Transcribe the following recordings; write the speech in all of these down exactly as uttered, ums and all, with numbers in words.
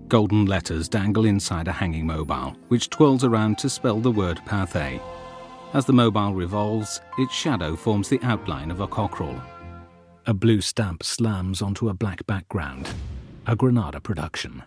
Golden letters dangle inside a hanging mobile, which twirls around to spell the word Pathé. As the mobile revolves, its shadow forms the outline of a cockerel. A blue stamp slams onto a black background. A Granada production.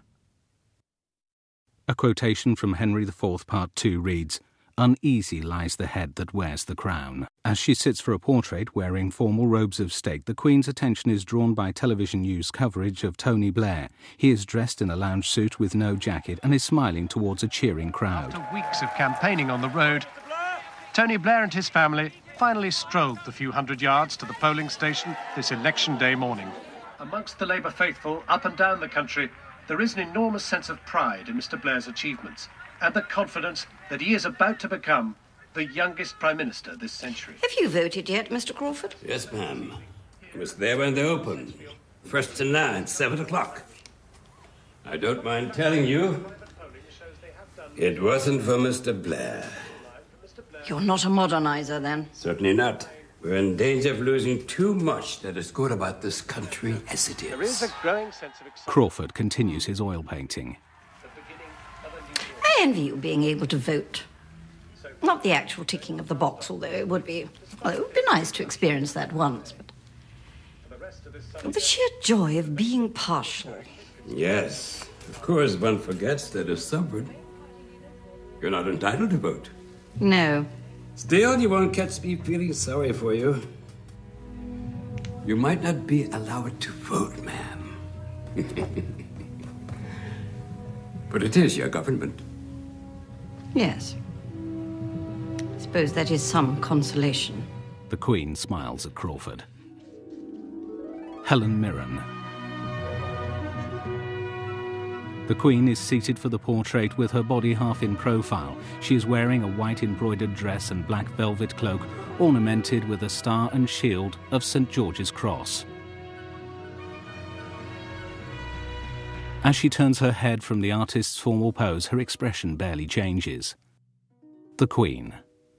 A quotation from Henry the Fourth, Part two reads, "Uneasy lies the head that wears the crown." As she sits for a portrait wearing formal robes of state, the Queen's attention is drawn by television news coverage of Tony Blair. He is dressed in a lounge suit with no jacket and is smiling towards a cheering crowd. After weeks of campaigning on the road, Tony Blair and his family finally strolled the few hundred yards to the polling station this election day morning. Amongst the Labour faithful up and down the country, there is an enormous sense of pride in Mister Blair's achievements and the confidence that he is about to become the youngest Prime Minister this century. Have you voted yet, Mister Crawford? Yes, ma'am. I was there when they opened. First to nine, seven o'clock. I don't mind telling you, it wasn't for Mister Blair. You're not a modernizer, then? Certainly not. We're in danger of losing too much that is good about this country as it is. There is a growing sense of excitement. Crawford continues his oil painting. I envy you being able to vote. Not the actual ticking of the box, although it would be, well, it would be nice to experience that once, but the sheer joy of being partial. Yes, of course one forgets that as sovereign, you're not entitled to vote. No. Still, you won't catch me feeling sorry for you. You might not be allowed to vote, ma'am. But it is your government. Yes. I suppose that is some consolation. The Queen smiles at Crawford. Helen Mirren. The Queen is seated for the portrait with her body half in profile. She is wearing a white embroidered dress and black velvet cloak, ornamented with a star and shield of Saint George's Cross. As she turns her head from the artist's formal pose, her expression barely changes. The Queen.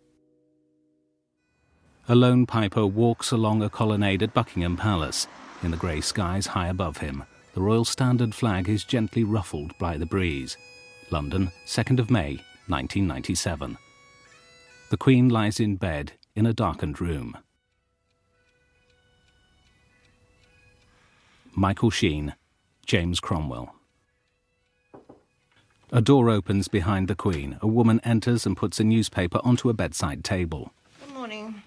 A lone piper walks along a colonnade at Buckingham Palace. In the grey skies high above him, the Royal Standard flag is gently ruffled by the breeze. London, second of May, nineteen ninety-seven. The Queen lies in bed in a darkened room. Michael Sheen, James Cromwell. A door opens behind the Queen. A woman enters and puts a newspaper onto a bedside table. Good morning.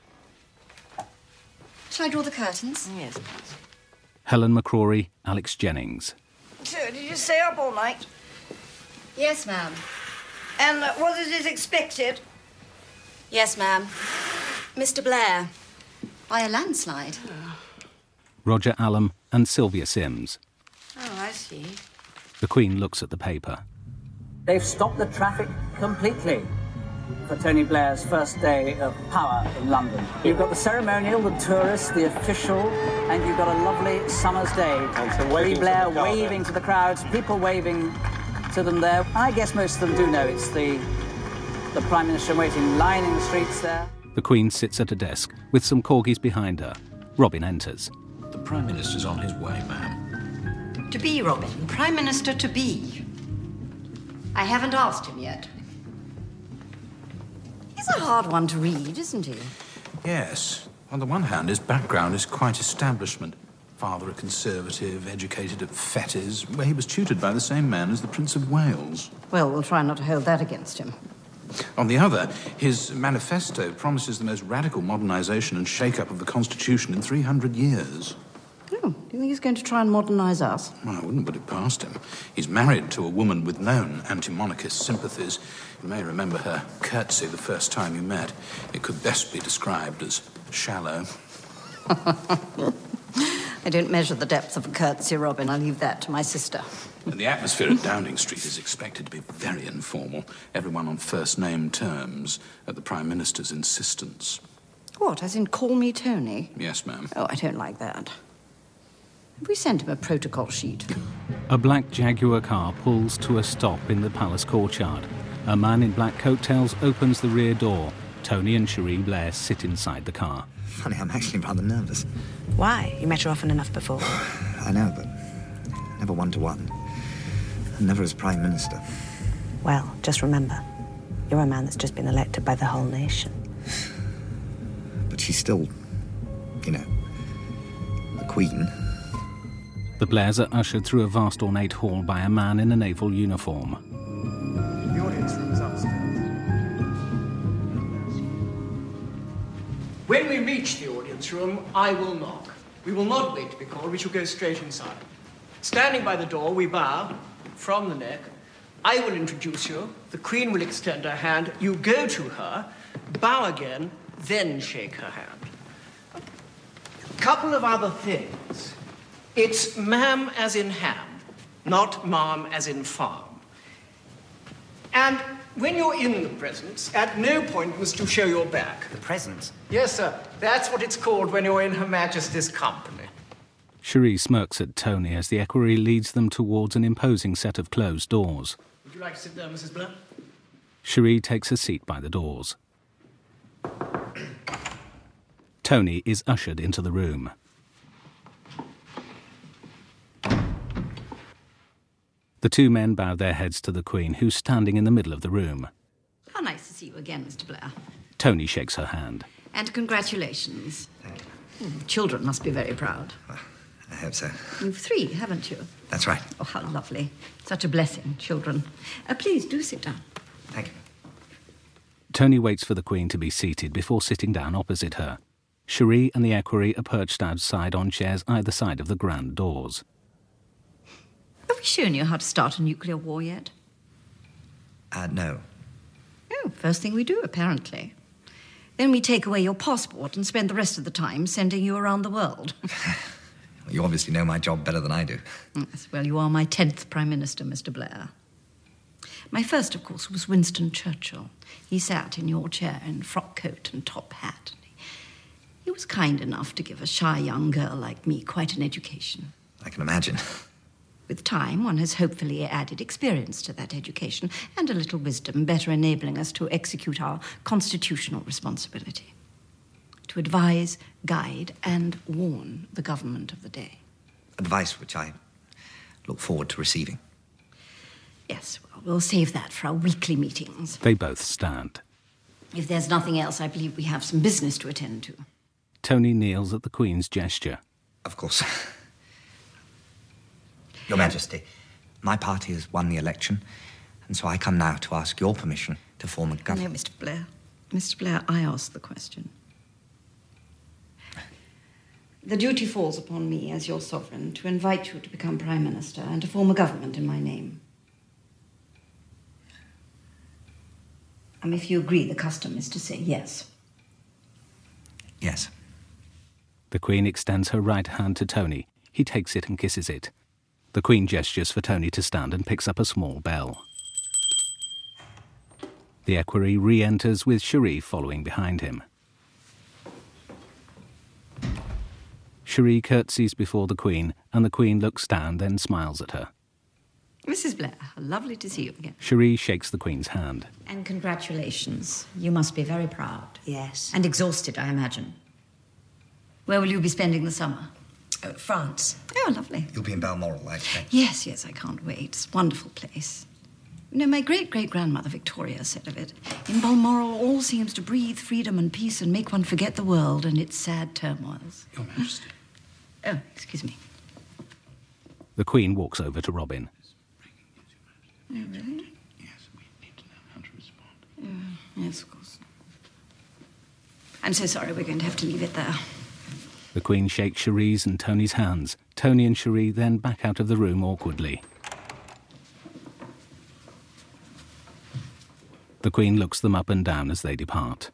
Shall I draw the curtains? Yes, please. Helen McCrory, Alex Jennings. So, did you stay up all night? Yes, ma'am. And uh, was it as expected? Yes, ma'am. Mister Blair. By a landslide. Roger Allam and Sylvia Sims. Oh, I see. The Queen looks at the paper. They've stopped the traffic completely for Tony Blair's first day of power in London. You've got the ceremonial, the tourist, the official, and you've got a lovely summer's day. Tony Blair waving to the crowds, people waving to them there. I guess most of them do know it's the, the Prime Minister waiting, lining the streets there. The Queen sits at a desk with some corgis behind her. Robin enters. The Prime Minister's on his way, ma'am. To be, Robin. Prime Minister to be. I haven't asked him yet. He's a hard one to read, isn't he? Yes. On the one hand, his background is quite establishment. Father a Conservative, educated at Fettes, where he was tutored by the same man as the Prince of Wales. Well, we'll try not to hold that against him. On the other, his manifesto promises the most radical modernisation and shake-up of the Constitution in three hundred years. Oh, do you think he's going to try and modernise us? Well, I wouldn't put it past him. He's married to a woman with known anti-monarchist sympathies. You may remember her curtsy the first time you met. It could best be described as shallow. I don't measure the depth of a curtsy, Robin. I'll leave that to my sister. And the atmosphere at Downing Street is expected to be very informal. Everyone on first-name terms at the Prime Minister's insistence. What, as in call me Tony? Yes, ma'am. Oh, I don't like that. Have we sent him a protocol sheet? A black Jaguar car pulls to a stop in the palace courtyard. A man in black coattails opens the rear door. Tony and Cherie Blair sit inside the car. Funny, I'm actually rather nervous. Why? You met her often enough before. I know, but never one-to-one. Never as Prime Minister. Well, just remember, you're a man that's just been elected by the whole nation. But she's still, you know, the Queen. The Blairs are ushered through a vast ornate hall by a man in a naval uniform. The audience room is upstairs. When we reach the audience room, I will knock. We will not wait to be called, we shall go straight inside. Standing by the door, we bow from the neck. I will introduce you. The Queen will extend her hand. You go to her, bow again, then shake her hand. A couple of other things. It's ma'am as in ham, not ma'am as in farm. And when you're in the presence, at no point must you show your back. The presence? Yes, sir. That's what it's called when you're in Her Majesty's company. Cherie smirks at Tony as the equerry leads them towards an imposing set of closed doors. Would you like to sit there, Missus Blair? Cherie takes a seat by the doors. Tony is ushered into the room. The two men bow their heads to the Queen, who's standing in the middle of the room. How nice to see you again, Mister Blair. Tony shakes her hand. And congratulations. Thank you. Hmm, children must be very proud. Well, I hope so. You've three, haven't you? That's right. Oh, how lovely. Such a blessing, children. Uh, please, do sit down. Thank you. Tony waits for the Queen to be seated before sitting down opposite her. Cherie and the equerry are perched outside on chairs either side of the grand doors. Have we shown you how to start a nuclear war yet? Uh, no. Oh, first thing we do, apparently. Then we take away your passport and spend the rest of the time sending you around the world. You obviously know my job better than I do. Yes, well, you are my tenth Prime Minister, Mister Blair. My first, of course, was Winston Churchill. He sat in your chair in frock coat and top hat. He was kind enough to give a shy young girl like me quite an education. I can imagine. With time, one has hopefully added experience to that education and a little wisdom, better enabling us to execute our constitutional responsibility. To advise, guide, and warn the government of the day. Advice which I look forward to receiving. Yes, well, we'll save that for our weekly meetings. They both stand. If there's nothing else, I believe we have some business to attend to. Tony kneels at the Queen's gesture. Of course. Your Majesty, my party has won the election, and so I come now to ask your permission to form a government. No, Mister Blair. Mister Blair, I asked the question. The duty falls upon me as your sovereign to invite you to become Prime Minister and to form a government in my name. And if you agree, the custom is to say yes. Yes. The Queen extends her right hand to Tony. He takes it and kisses it. The Queen gestures for Tony to stand and picks up a small bell. The equerry re-enters with Cherie following behind him. Cherie curtsies before the Queen, and the Queen looks down, then smiles at her. Missus Blair, lovely to see you again. Cherie shakes the Queen's hand. And congratulations. You must be very proud. Yes. And exhausted, I imagine. Where will you be spending the summer? Uh, France. Oh, lovely. You'll be in Balmoral, I expect. Yes, yes, I can't wait. It's a wonderful place. You know, my great-great-grandmother Victoria said of it, in Balmoral all seems to breathe freedom and peace and make one forget the world and its sad turmoils. Your Majesty. Oh, excuse me. The Queen walks over to Robin. Oh, really? Yes, we need to know how to respond. Uh, yes, of course. I'm so sorry, we're going to have to leave it there. The Queen shakes Cherie's and Tony's hands. Tony and Cherie then back out of the room awkwardly. The Queen looks them up and down as they depart.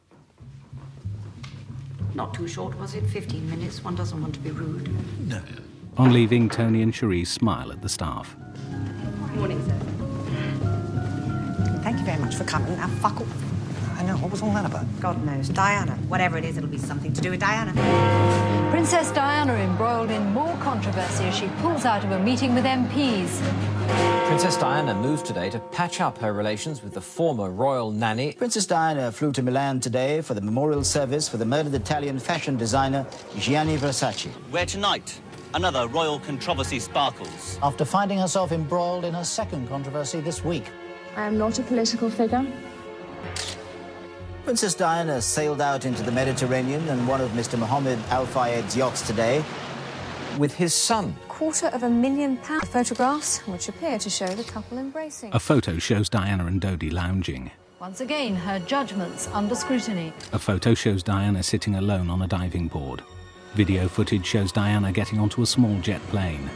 Not too short, was it? Fifteen minutes. One doesn't want to be rude. No. On leaving, Tony and Cherie smile at the staff. Morning, sir. Thank you very much for coming. Now, fuck off. I know. What was all that about? God knows. Diana. Whatever it is, it'll be something to do with Diana. Princess Diana embroiled in more controversy as she pulls out of a meeting with M Ps. Princess Diana moved today to patch up her relations with the former royal nanny. Princess Diana flew to Milan today for the memorial service for the murdered Italian fashion designer Gianni Versace. Where tonight? another royal controversy sparkles. After finding herself embroiled in her second controversy this week. I am not a political figure. Princess Diana sailed out into the Mediterranean in one of Mister Mohammed Al Fayed's yachts today. With his son. Quarter of a million pound photographs, which appear to show the couple embracing. A photo shows Diana and Dodi lounging. Once again, her judgments under scrutiny. A photo shows Diana sitting alone on a diving board. Video footage shows Diana getting onto a small jet plane.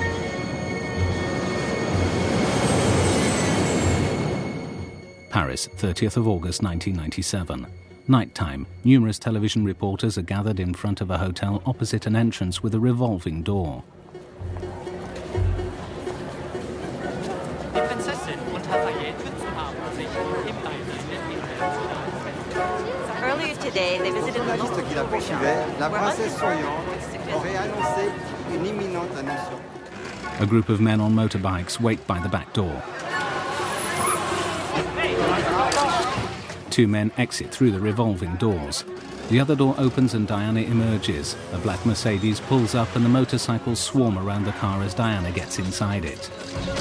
Paris, thirtieth of August nineteen ninety-seven. Nighttime. Numerous television reporters are gathered in front of a hotel opposite an entrance with a revolving door. Earlier today, they visited the local La princesse souriante aurait annoncé une imminente annonce. A group of men on motorbikes wait by the back door. Two men exit through the revolving doors. The other door opens and Diana emerges. A black Mercedes pulls up and the motorcycles swarm around the car as Diana gets inside it.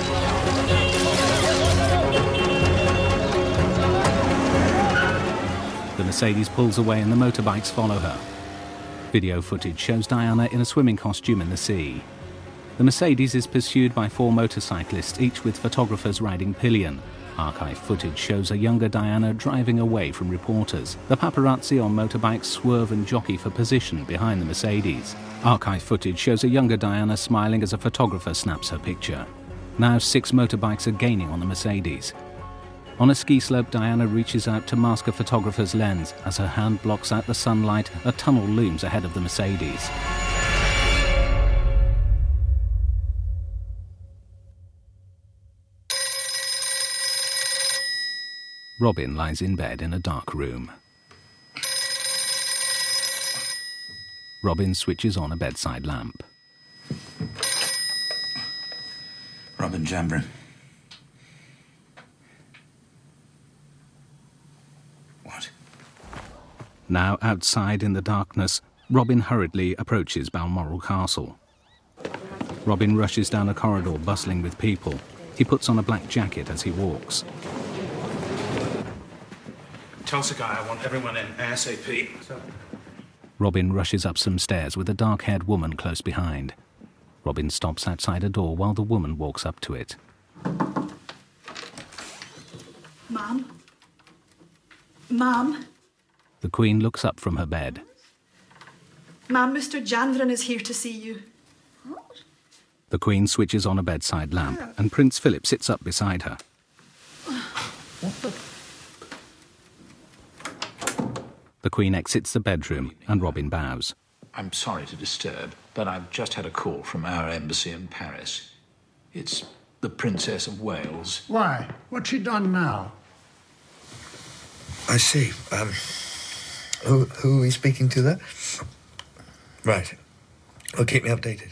The Mercedes pulls away and the motorbikes follow her. Video footage shows Diana in a swimming costume in the sea. The Mercedes is pursued by four motorcyclists, each with photographers riding pillion. Archive footage shows a younger Diana driving away from reporters. The paparazzi on motorbikes swerve and jockey for position behind the Mercedes. Archive footage shows a younger Diana smiling as a photographer snaps her picture. Now six motorbikes are gaining on the Mercedes. On a ski slope, Diana reaches out to mask a photographer's lens. As her hand blocks out the sunlight, a tunnel looms ahead of the Mercedes. Robin lies in bed in a dark room. Robin switches on a bedside lamp. Robin Jambrin. What? Now outside in the darkness, Robin hurriedly approaches Balmoral Castle. Robin rushes down a corridor bustling with people. He puts on a black jacket as he walks. Tell Sagai I want everyone in ASAP. Robin rushes up some stairs with a dark-haired woman close behind. Robin stops outside a door while the woman walks up to it. Ma'am? Ma'am? The Queen looks up from her bed. Ma'am, Mister Janvrin is here to see you. What? The Queen switches on a bedside lamp and Prince Philip sits up beside her. What the... The Queen exits the bedroom and Robin bows. I'm sorry to disturb, but I've just had a call from our embassy in Paris. It's the Princess of Wales. Why? What's she done now? I see. Um, who, who are we speaking to there? Right. Well, keep me updated.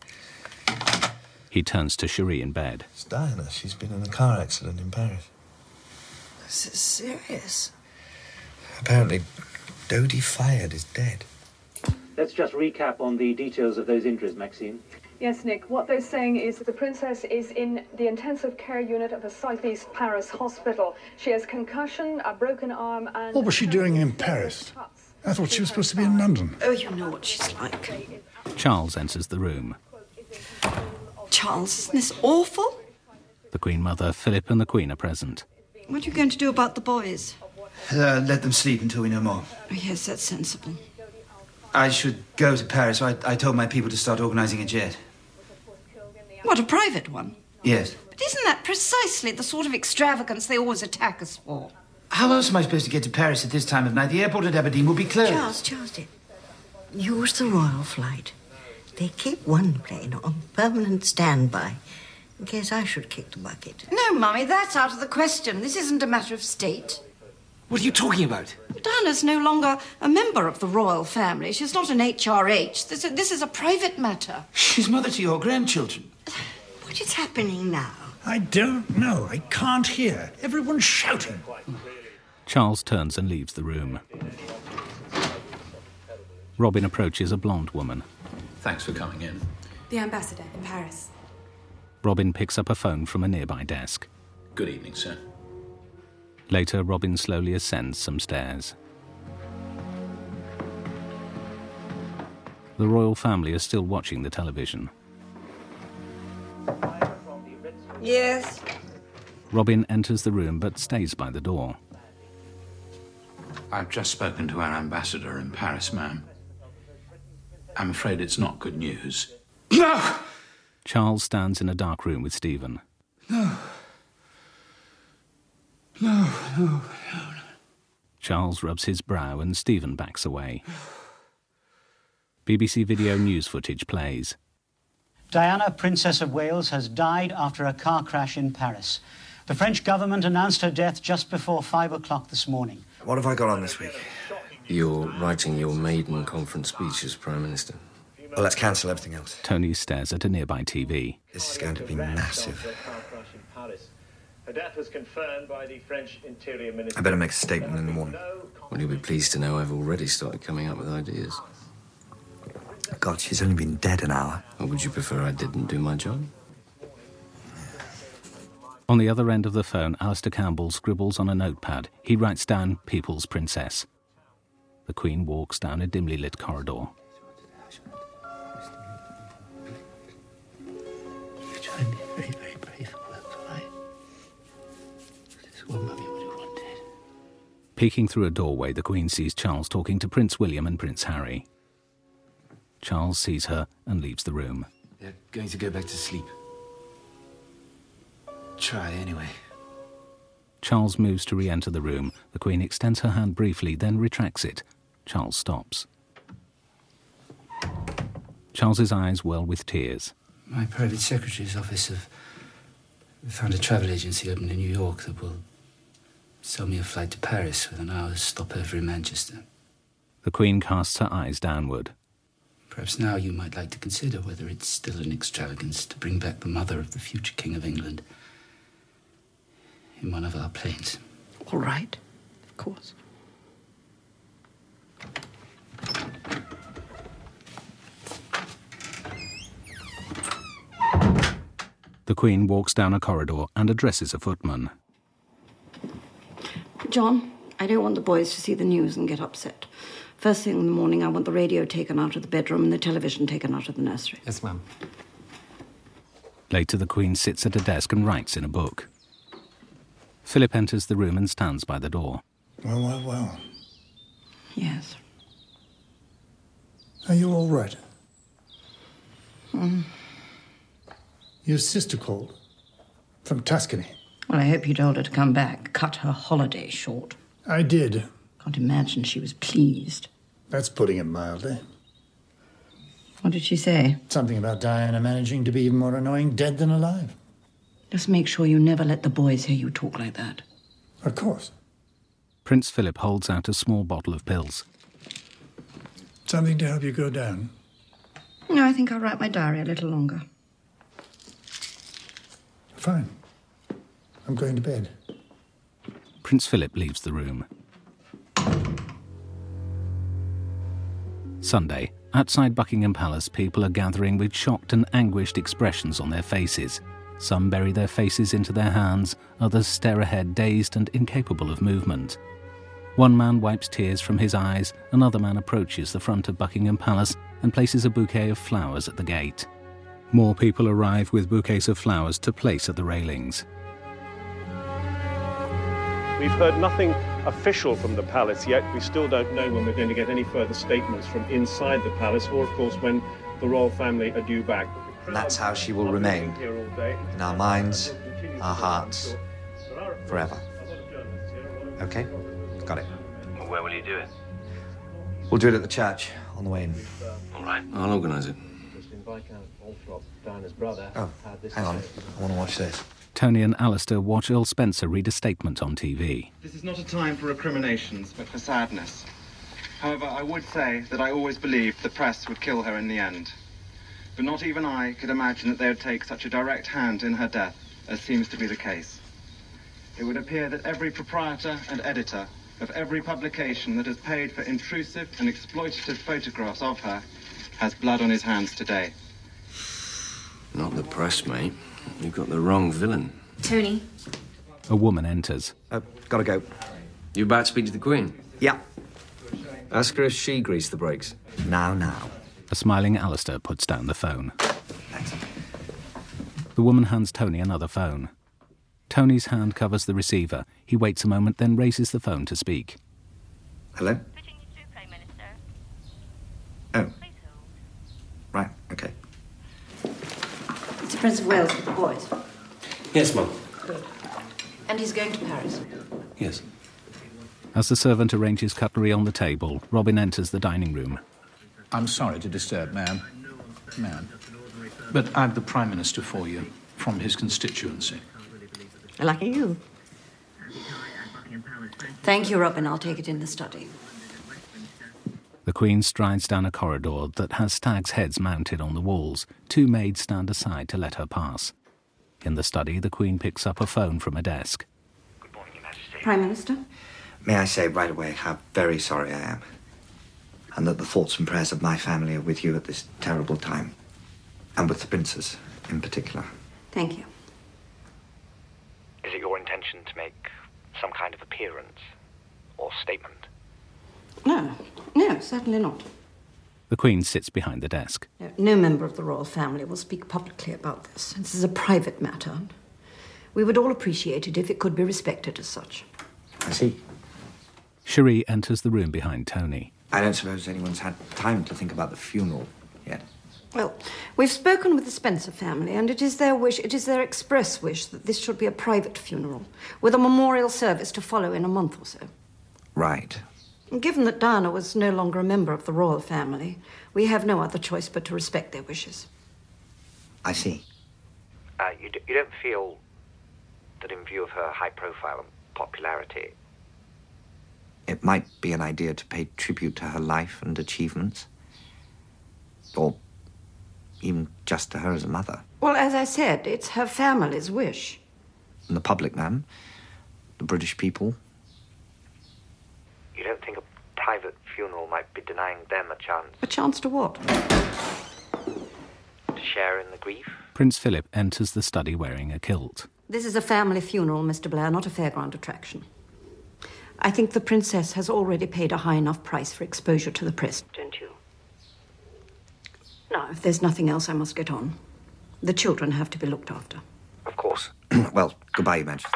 He turns to Cherie in bed. It's Diana. She's been in a car accident in Paris. This is serious. Apparently, Dodi Fayed is dead. Let's just recap on the details of those injuries, Maxine. Yes, Nick. What they're saying is that the princess is in the intensive care unit of a southeast Paris hospital. She has concussion, a broken arm, and... What was she doing in Paris? I thought she was supposed to be in London. Oh, you know what she's like. Charles enters the room. Charles, isn't this awful? The Queen Mother, Philip and the Queen are present. What are you going to do about the boys? Uh, let them sleep until we know more. Oh, yes, that's sensible. I should go to Paris. I, I told my people to start organising a jet. What, a private one? Yes. But isn't that precisely the sort of extravagance they always attack us for? How else am I supposed to get to Paris at this time of night? The airport at Aberdeen will be closed. Charles, Charles, dear. Use the Royal flight. They keep one plane on permanent standby in case I should kick the bucket. No, Mummy, that's out of the question. This isn't a matter of state. What are you talking about? Diana's no longer a member of the royal family. She's not an H R H. This, this is a private matter. She's mother to your grandchildren. What is happening now? I don't know. I can't hear. Everyone's shouting. Charles turns and leaves the room. Robin approaches a blonde woman. Thanks for coming in. The ambassador in Paris. Robin picks up a phone from a nearby desk. Good evening, sir. Later, Robin slowly ascends some stairs. The royal family are still watching the television. Yes? Robin enters the room but stays by the door. I've just spoken to our ambassador in Paris, ma'am. I'm afraid it's not good news. No! Charles stands in a dark room with Stephen. No. No, no, no, no. Charles rubs his brow and Stephen backs away. B B C video news footage plays. Diana, Princess of Wales, has died after a car crash in Paris. The French government announced her death just before five o'clock this morning. What have I got on this week? You're writing your maiden conference speech as Prime Minister. Well, let's cancel everything else. Tony stares at a nearby T V. This is going to be massive. Her death was confirmed by the French Interior Minister. I better make a statement in the morning. Well, you'll be pleased to know I've already started coming up with ideas. God, she's only been dead an hour. Or would you prefer I didn't do my job? On the other end of the phone, Alistair Campbell scribbles on a notepad. He writes down People's Princess. The Queen walks down a dimly lit corridor. You try and be very, very brave at work, all right? This is what Mummy would have wanted. Peeking through a doorway, the Queen sees Charles talking to Prince William and Prince Harry. Charles sees her and leaves the room. They're going to go back to sleep. Try anyway. Charles moves to re-enter the room. The Queen extends her hand briefly, then retracts it. Charles stops. Charles's eyes well with tears. My private secretary's office have found a travel agency open in New York that will sell me a flight to Paris with an hour's stopover in Manchester. The Queen casts her eyes downward. Perhaps now you might like to consider whether it's still an extravagance to bring back the mother of the future King of England in one of our planes. All right, of course. The Queen walks down a corridor and addresses a footman. John, I don't want the boys to see the news and get upset. First thing in the morning, I want the radio taken out of the bedroom and the television taken out of the nursery. Yes, ma'am. Later, the Queen sits at a desk and writes in a book. Philip enters the room and stands by the door. Well, well, well. Yes. Are you all right? Mm. Your sister called. From Tuscany. Well, I hope you told her to come back. Cut her holiday short. I did. Can't imagine she was pleased. That's putting it mildly. What did she say? Something about Diana managing to be even more annoying dead than alive. Just make sure you never let the boys hear you talk like that. Of course. Prince Philip holds out a small bottle of pills. Something to help you go down? No, I think I'll write my diary a little longer. Fine. I'm going to bed. Prince Philip leaves the room. Sunday, outside Buckingham Palace, people are gathering with shocked and anguished expressions on their faces. Some bury their faces into their hands, others stare ahead, dazed and incapable of movement. One man wipes tears from his eyes, another man approaches the front of Buckingham Palace and places a bouquet of flowers at the gate. More people arrive with bouquets of flowers to place at the railings. We've heard nothing official from the palace yet. We still don't know when we're going to get any further statements from inside the palace, or, of course, when the royal family are due back. And that's how she will remain, in our minds, our hearts, forever. Okay? Got it. Well, where will you do it? We'll do it at the church, on the way in. All right, I'll organise it. Oh, hang on. I want to watch this. Tony and Alistair watch Earl Spencer read a statement on T V. This is not a time for recriminations, but for sadness. However, I would say that I always believed the press would kill her in the end. But not even I could imagine that they would take such a direct hand in her death, as seems to be the case. It would appear that every proprietor and editor of every publication that has paid for intrusive and exploitative photographs of her has blood on his hands today. Not the press, mate. You've got the wrong villain. Tony. A woman enters. Uh, gotta go. You about to speak to the Queen? Yeah. Ask her if she greased the brakes. Now, now. A smiling Alistair puts down the phone. Thanks. The woman hands Tony another phone. Tony's hand covers the receiver. He waits a moment, then raises the phone to speak. Hello? Oh. Right, okay. It's the Prince of Wales with the boys. Yes, Mum. Good. And he's going to Paris. Yes. As the servant arranges cutlery on the table, Robin enters the dining room. I'm sorry to disturb, ma'am. Ma'am. But I've the Prime Minister for you, from his constituency. Lucky you. Thank you, Robin. I'll take it in the study. The Queen strides down a corridor that has stags' heads mounted on the walls. Two maids stand aside to let her pass. In the study, the Queen picks up a phone from a desk. Prime Minister? May I say right away how very sorry I am, and that the thoughts and prayers of my family are with you at this terrible time, and with the Princess in particular. Thank you. Is it your intention to make some kind of appearance or statement? No, no, certainly not. The Queen sits behind the desk. No, no member of the royal family will speak publicly about this. This is a private matter. We would all appreciate it if it could be respected as such. I see. Cherie enters the room behind Tony. I don't suppose anyone's had time to think about the funeral yet. Well, we've spoken with the Spencer family, and it is their wish, it is their express wish that this should be a private funeral, with a memorial service to follow in a month or so. Right. And given that Diana was no longer a member of the royal family, we have no other choice but to respect their wishes. I see. Uh, you, d- you don't feel that in view of her high profile and popularity... It might be an idea to pay tribute to her life and achievements? Or even just to her as a mother? Well, as I said, it's her family's wish. And the public, ma'am? The British people? You don't think a private funeral might be denying them a chance? A chance to what? To share in the grief? Prince Philip enters the study wearing a kilt. This is a family funeral, Mister Blair, not a fairground attraction. I think the Princess has already paid a high enough price for exposure to the press, don't you? Now, if there's nothing else, I must get on. The children have to be looked after. Of course. Well, goodbye, Your Majesty.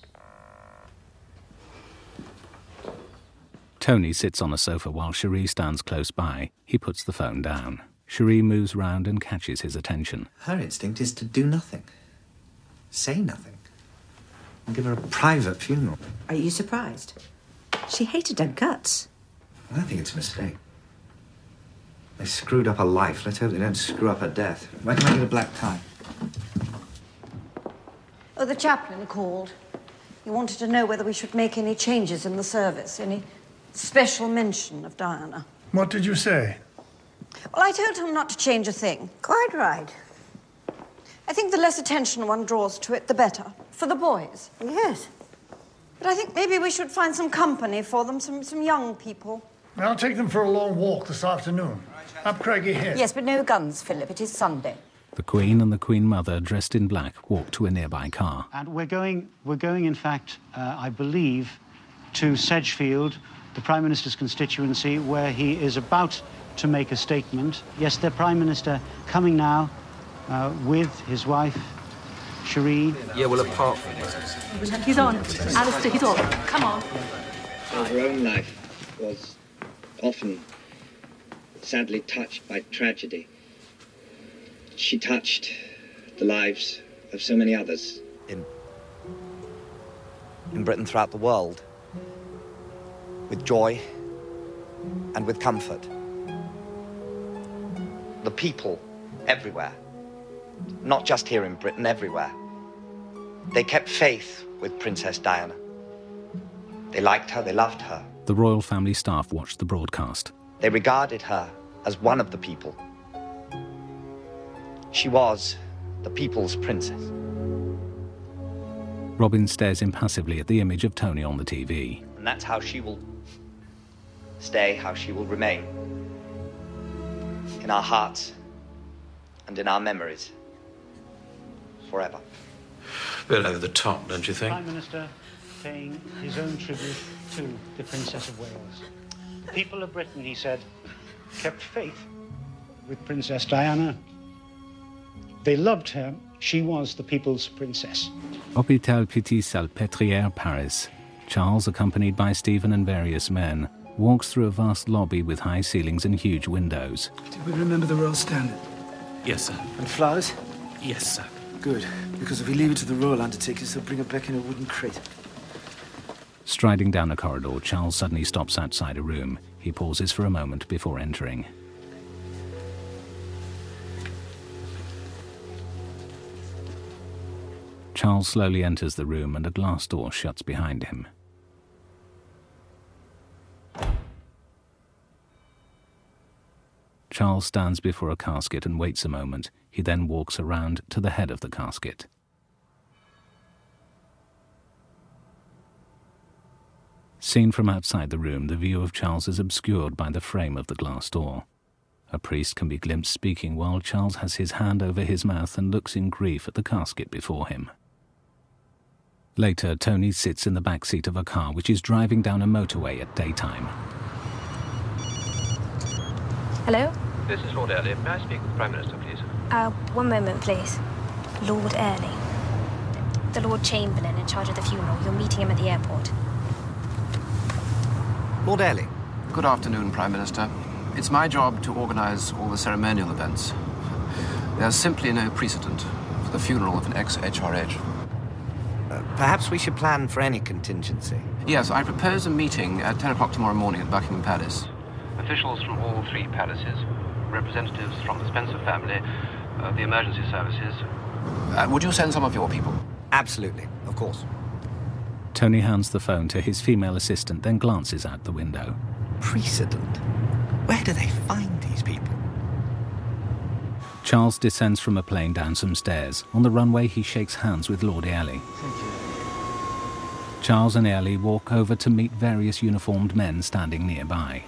Tony sits on a sofa while Cherie stands close by. He puts the phone down. Cherie moves round and catches his attention. Her instinct is to do nothing. Say nothing. And give her a private funeral. Are you surprised? She hated her guts. I think it's a mistake. They screwed up her life. Let's hope they don't screw up her death. Why can I get a black tie? Oh, the chaplain called. He wanted to know whether we should make any changes in the service, any special mention of Diana. What did you say? Well, I told him not to change a thing. Quite right. I think the less attention one draws to it, the better. For the boys. Yes. But I think maybe we should find some company for them, some, some young people. I'll take them for a long walk this afternoon. Up Craggy Hill. Yes, but no guns, Philip. It is Sunday. The Queen and the Queen Mother, dressed in black, walk to a nearby car. And we're going, we're going in fact, uh, I believe, to Sedgefield, the Prime Minister's constituency, where he is about to make a statement. Yes, the Prime Minister coming now uh, with his wife, Cherie. Yeah, well, apart from this... He's on. Alistair, he's on. Come on. So her own life was often sadly touched by tragedy. She touched the lives of so many others. In, in Britain, throughout the world, with joy and with comfort. The people everywhere, not just here in Britain, everywhere, they kept faith with Princess Diana. They liked her, they loved her. The royal family staff watched the broadcast. They regarded her as one of the people. She was the people's princess. Robin stares impassively at the image of Tony on the T V. And that's how she will stay, how she will remain. In our hearts and in our memories forever. Bit over the top, don't you think? Prime Minister paying his own tribute to the Princess of Wales. The people of Britain, he said, kept faith with Princess Diana. They loved her. She was the people's princess. Hôpital Petit-Salpêtrière, Paris. Charles, accompanied by Stephen and various men, walks through a vast lobby with high ceilings and huge windows. Did we remember the Royal Standard? Yes, sir. And flowers? Yes, sir. Good, because if we leave it to the royal undertakers, they'll bring it back in a wooden crate. Striding down a corridor, Charles suddenly stops outside a room. He pauses for a moment before entering. Charles slowly enters the room and a glass door shuts behind him. Charles stands before a casket and waits a moment. He then walks around to the head of the casket. Seen from outside the room, the view of Charles is obscured by the frame of the glass door. A priest can be glimpsed speaking while Charles has his hand over his mouth and looks in grief at the casket before him. Later, Tony sits in the back seat of a car which is driving down a motorway at daytime. Hello? This is Lord Airlie. May I speak with the Prime Minister, please? Uh, one moment, please. Lord Airlie. The Lord Chamberlain in charge of the funeral. You're meeting him at the airport. Lord Airlie. Good afternoon, Prime Minister. It's my job to organize all the ceremonial events. There's simply no precedent for the funeral of an ex-H R H. Uh, perhaps we should plan for any contingency. Yes, I propose a meeting at ten o'clock tomorrow morning at Buckingham Palace. Officials from all three palaces, representatives from the Spencer family, uh, the emergency services. Uh, would you send some of your people? Absolutely, of course. Tony hands the phone to his female assistant, then glances out the window. Precedent? Where do they find these people? Charles descends from a plane down some stairs. On the runway, he shakes hands with Lord Airlie. Thank you. Charles and Airlie walk over to meet various uniformed men standing nearby.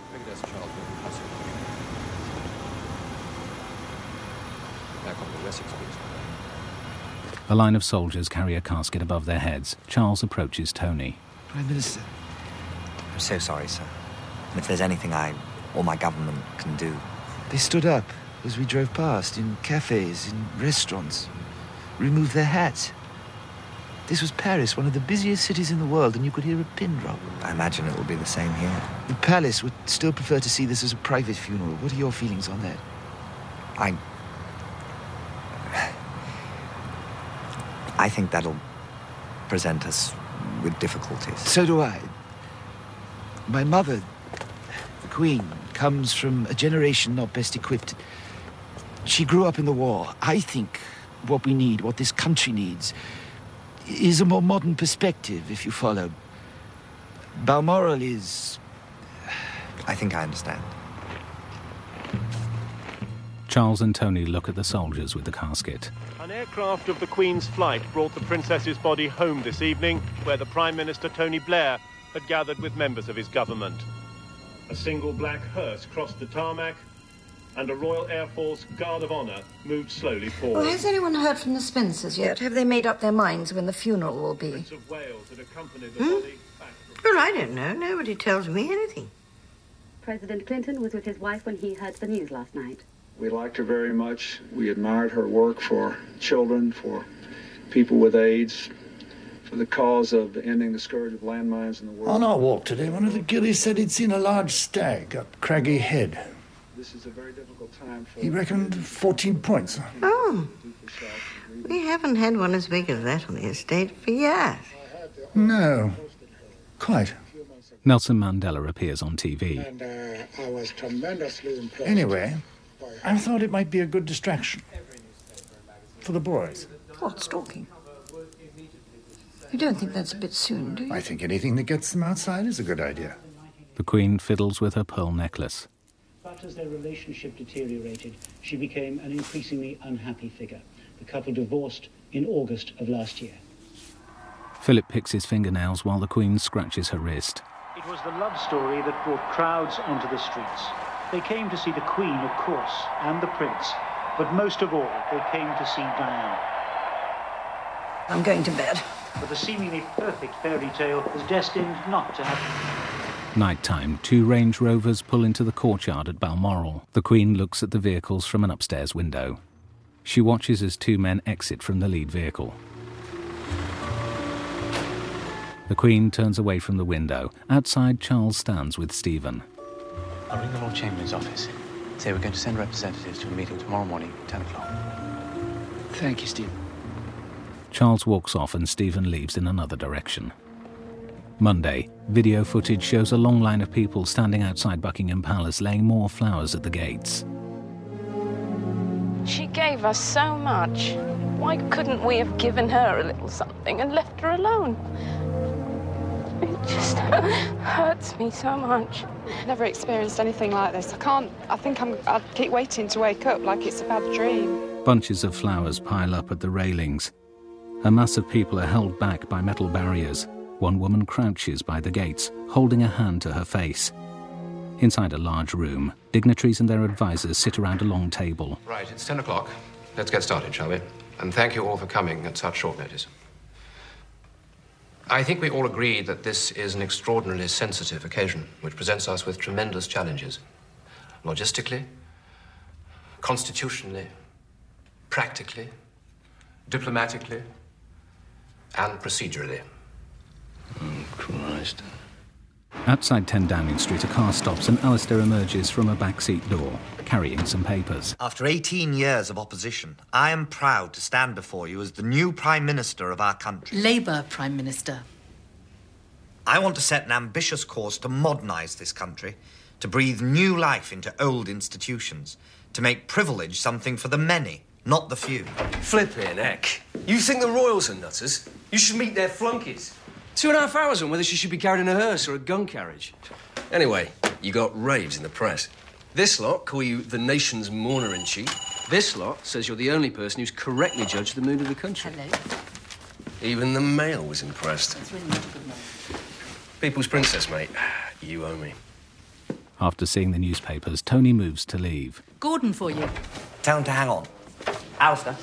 A line of soldiers carry a casket above their heads. Charles approaches Tony. Prime Minister. I'm so sorry, sir. And if there's anything I or my government can do... They stood up as we drove past, in cafes, in restaurants, removed their hats. This was Paris, one of the busiest cities in the world, and you could hear a pin drop. I imagine it will be the same here. The palace would still prefer to see this as a private funeral. What are your feelings on that? I... I think that'll present us with difficulties. So do I. My mother, the Queen, comes from a generation not best equipped. She grew up in the war. I think what we need, what this country needs, is a more modern perspective, if you follow. Balmoral is... I think I understand. Charles and Tony look at the soldiers with the casket. An aircraft of the Queen's flight brought the Princess's body home this evening, where the Prime Minister Tony Blair had gathered with members of his government. A single black hearse crossed the tarmac, and a Royal Air Force Guard of Honour moved slowly forward. Well, has anyone heard from the Spencers yet? Have they made up their minds when the funeral will be? Prince of Wales had accompanied the Hmm? body back from... Well, I don't know. Nobody tells me anything. President Clinton was with his wife when he heard the news last night. We liked her very much. We admired her work for children, for people with AIDS, for the cause of ending the scourge of landmines in the world. On our walk today, one of the ghillies said he'd seen a large stag up Craggy Head. This is a very difficult time for... He reckoned fourteen points. Oh. We haven't had one as big as that on the estate for years. No. Quite. Nelson Mandela appears on T V. And uh, I was tremendously impressed. Anyway, I thought it might be a good distraction. For the boys. What, stalking? You don't think that's a bit soon, do you? I think anything that gets them outside is a good idea. The Queen fiddles with her pearl necklace. But as their relationship deteriorated, she became an increasingly unhappy figure. The couple divorced in August of last year. Philip picks his fingernails while the Queen scratches her wrist. It was the love story that brought crowds onto the streets. They came to see the Queen, of course, and the Prince, but most of all, they came to see Diana. I'm going to bed. But the seemingly perfect fairy tale is destined not to happen. Nighttime, two Range Rovers pull into the courtyard at Balmoral. The Queen looks at the vehicles from an upstairs window. She watches as two men exit from the lead vehicle. The Queen turns away from the window. Outside, Charles stands with Stephen. I'll ring the Lord Chamberlain's office. Say we're going to send representatives to a meeting tomorrow morning, ten o'clock. Thank you, Stephen. Charles walks off and Stephen leaves in another direction. Monday, video footage shows a long line of people standing outside Buckingham Palace laying more flowers at the gates. She gave us so much. Why couldn't we have given her a little something and left her alone? It just hurts me so much. Never experienced anything like this. I can't, I think I'm, I keep waiting to wake up like it's a bad dream. Bunches of flowers pile up at the railings. A mass of people are held back by metal barriers. One woman crouches by the gates, holding a hand to her face. Inside a large room, dignitaries and their advisors sit around a long table. Right, it's ten o'clock. Let's get started, shall we? And thank you all for coming at such short notice. I think we all agree that this is an extraordinarily sensitive occasion, which presents us with tremendous challenges. Logistically, constitutionally, practically, diplomatically, and procedurally. Oh, Christ. Outside ten Downing Street, a car stops and Alistair emerges from a backseat door, carrying some papers. After eighteen years of opposition, I am proud to stand before you as the new Prime Minister of our country. Labour Prime Minister. I want to set an ambitious course to modernise this country, to breathe new life into old institutions, to make privilege something for the many, not the few. Flippin' heck. You think the royals are nutters? You should meet their flunkies. Two and a half hours on whether she should be carried in a hearse or a gun carriage. Anyway, you got raves in the press. This lot call you the nation's mourner-in-chief. This lot says you're the only person who's correctly judged the mood of the country. Hello. Even the Mail was impressed. That's really not a good night. People's princess, mate. You owe me. After seeing the newspapers, Tony moves to leave. Gordon for you. Tell them to hang on. Alistair.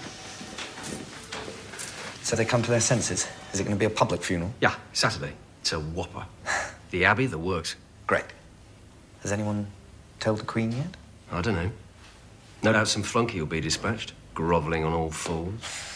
So they come to their senses. Is it going to be a public funeral? Yeah, Saturday. It's a whopper. The Abbey, the works. Great. Has anyone told the Queen yet? I don't know. No doubt some flunky will be dispatched, grovelling on all fours.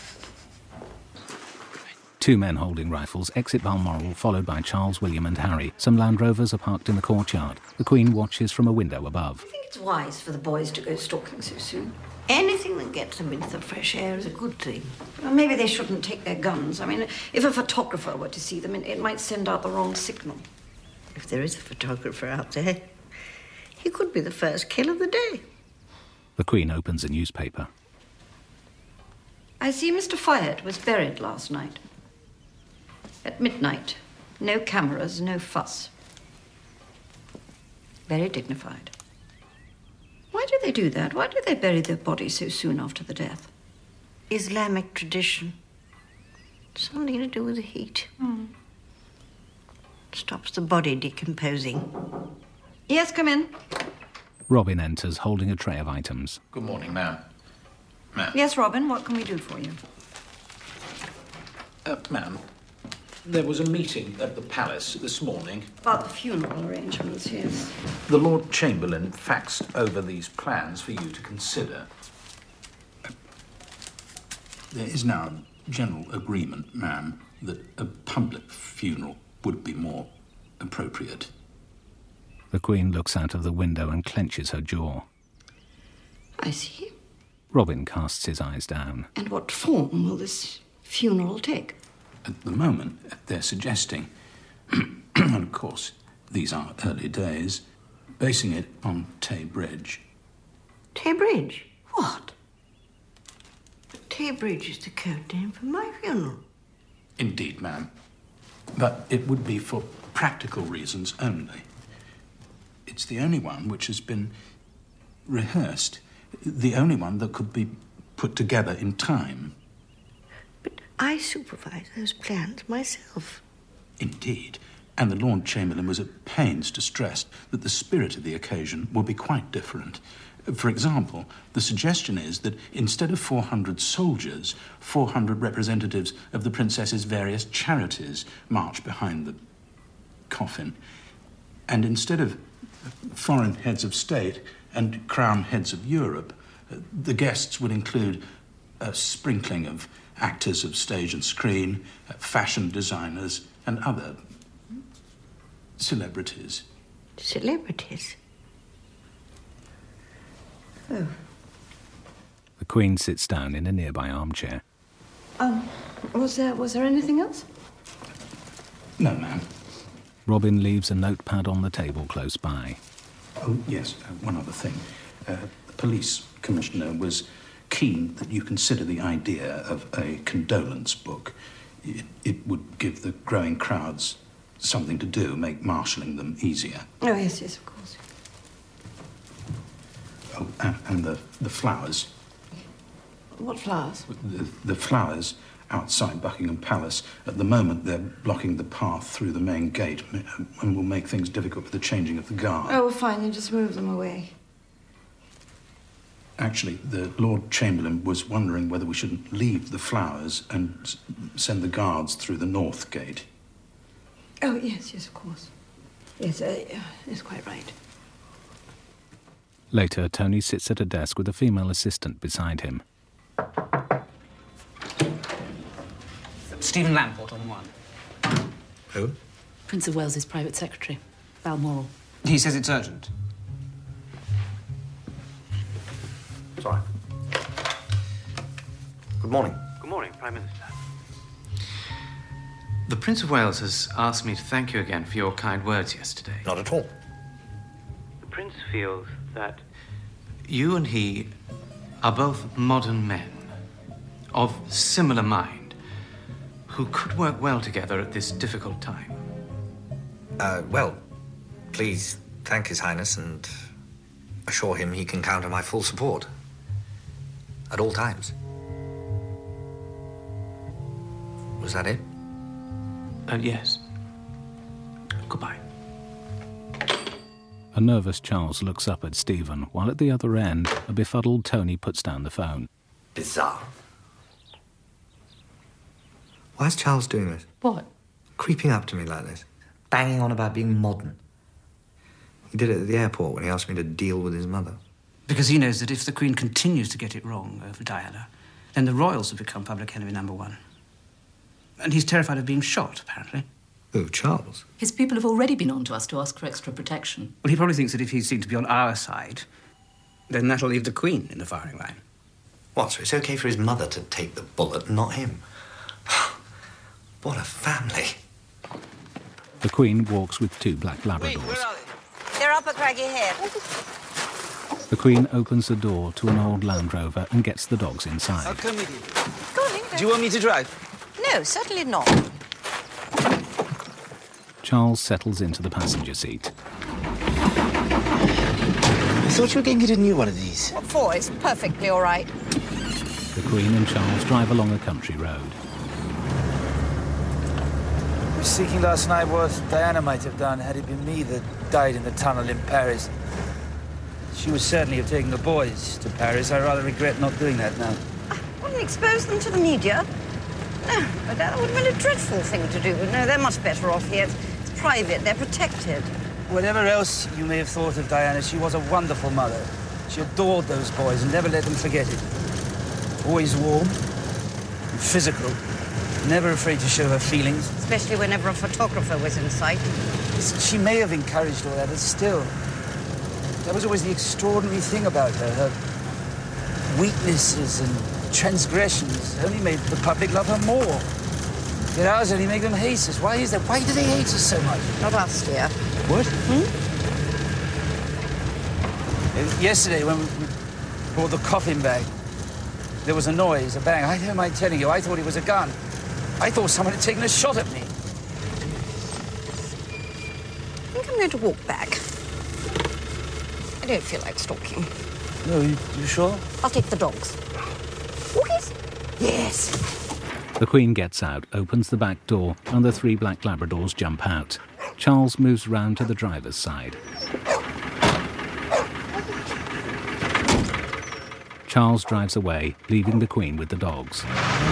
Two men holding rifles exit Balmoral, followed by Charles, William and Harry. Some Land Rovers are parked in the courtyard. The Queen watches from a window above. I think it's wise for the boys to go stalking so soon. Anything that gets them into the fresh air is a good thing. Well, maybe they shouldn't take their guns. I mean, if a photographer were to see them, it might send out the wrong signal. If there is a photographer out there, he could be the first kill of the day. The Queen opens a newspaper. I see Mister Fyatt was buried last night. At midnight. No cameras, no fuss. Very dignified. Why do they do that? Why do they bury their bodies so soon after the death? Islamic tradition. Something to do with the heat. Mm. Stops the body decomposing. Yes, come in. Robin enters, holding a tray of items. Good morning, ma'am. Ma'am. Yes, Robin, what can we do for you? Uh, ma'am, there was a meeting at the palace this morning. About the funeral arrangements, yes. The Lord Chamberlain faxed over these plans for you to consider. There is now general agreement, ma'am, that a public funeral would be more appropriate. The Queen looks out of the window and clenches her jaw. I see. Robin casts his eyes down. And what form will this funeral take? At the moment, they're suggesting, and of course, these are early days, basing it on Tay Bridge. Tay Bridge? What? But Tay Bridge is the code name for my funeral. Indeed, ma'am. But it would be for practical reasons only. It's the only one which has been rehearsed, the only one that could be put together in time. But I supervise those plans myself. Indeed. And the Lord Chamberlain was at pains to stress that the spirit of the occasion will be quite different. For example, the suggestion is that instead of four hundred soldiers, four hundred representatives of the Princess's various charities march behind the coffin. And instead of foreign heads of state and crown heads of Europe, the guests would include a sprinkling of actors of stage and screen, fashion designers, and other celebrities. Celebrities? Oh. The Queen sits down in a nearby armchair. Um, was there, was there anything else? No, ma'am. Robin leaves a notepad on the table close by. Oh, yes, uh, one other thing. Uh, the police commissioner was keen that you consider the idea of a condolence book. It, it would give the growing crowds something to do, make marshalling them easier. Oh, yes, yes, of course. Oh, and, and the, the flowers. What flowers? The, the flowers outside Buckingham Palace. At the moment, they're blocking the path through the main gate and will make things difficult for the changing of the guard. Oh, well, fine, then just move them away. Actually, the Lord Chamberlain was wondering whether we shouldn't leave the flowers and s- send the guards through the north gate. Oh, yes, yes, of course. Yes, uh, it's quite right. Later, Tony sits at a desk with a female assistant beside him. Stephen Lamport on one. Who? Prince of Wales's private secretary, Balmoral. He says it's urgent. Sorry. Good morning. Good morning, Prime Minister. The Prince of Wales has asked me to thank you again for your kind words yesterday. Not at all. The Prince feels that You and he are both modern men of similar mind who could work well together at this difficult time. Uh, well, please thank His Highness and assure him he can count on my full support. At all times. Was that it? Uh, yes. Goodbye. A nervous Charles looks up at Stephen, while at the other end, a befuddled Tony puts down the phone. Bizarre. Why is Charles doing this? What? Creeping up to me like this. Banging on about being modern. He did it at the airport when he asked me to deal with his mother. Because he knows that if the Queen continues to get it wrong over Diana, then the royals will become public enemy number one. And he's terrified of being shot, apparently. Who, Charles? His people have already been on to us to ask for extra protection. Well, he probably thinks that if he's seen to be on our side, then that'll leave the Queen in the firing line. What, so it's okay for his mother to take the bullet, not him? What a family. The Queen walks with two black Labradors. they? They're up at Craggy Head. The Queen opens the door to an old Land Rover and gets the dogs inside. I'll come with you. Go on, Ingrid. Do you want me to drive? No, certainly not. Charles settles into the passenger seat. I thought you were going to get a new one of these. What for? It's perfectly all right. The Queen and Charles drive along a country road. I was thinking last night what Diana might have done had it been me that died in the tunnel in Paris. She would certainly have taken the boys to Paris. I rather regret not doing that now. I wouldn't expose them to the media. No, but that would have been a dreadful thing to do. No, they're much better off here. It's, it's private. They're protected. Whatever else you may have thought of Diana, she was a wonderful mother. She adored those boys and never let them forget it. Always warm and physical. Never afraid to show her feelings. Especially whenever a photographer was in sight. She may have encouraged all that, but still, that was always the extraordinary thing about her. Her weaknesses and transgressions only made the public love her more. Yet ours only make them hate us. Why is that? Why do they hate us so much? Not us, dear. What? Hmm? Uh, Yesterday, when we brought the coffin back, there was a noise, a bang. I don't mind telling you, I thought it was a gun. I thought someone had taken a shot at me. I think I'm going to walk back. I don't feel like stalking. No, you, you sure? I'll take the dogs. Walkies? Yes. The Queen gets out, opens the back door, and the three black Labradors jump out. Charles moves round to the driver's side. Charles drives away, leaving the Queen with the dogs.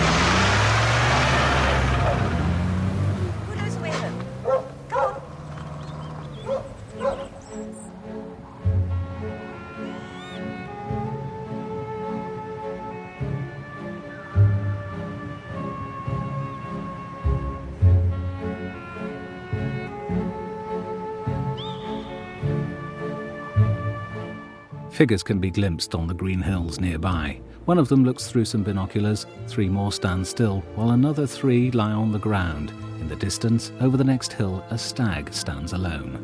Figures can be glimpsed on the green hills nearby. One of them looks through some binoculars, three more stand still, while another three lie on the ground. In the distance, over the next hill, a stag stands alone.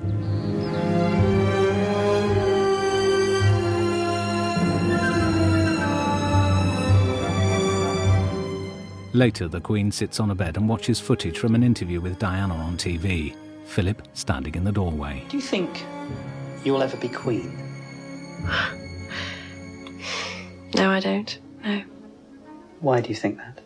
Later, the Queen sits on a bed and watches footage from an interview with Diana on T V. Philip standing in the doorway. Do you think you'll ever be Queen? No, I don't. No. Why do you think that?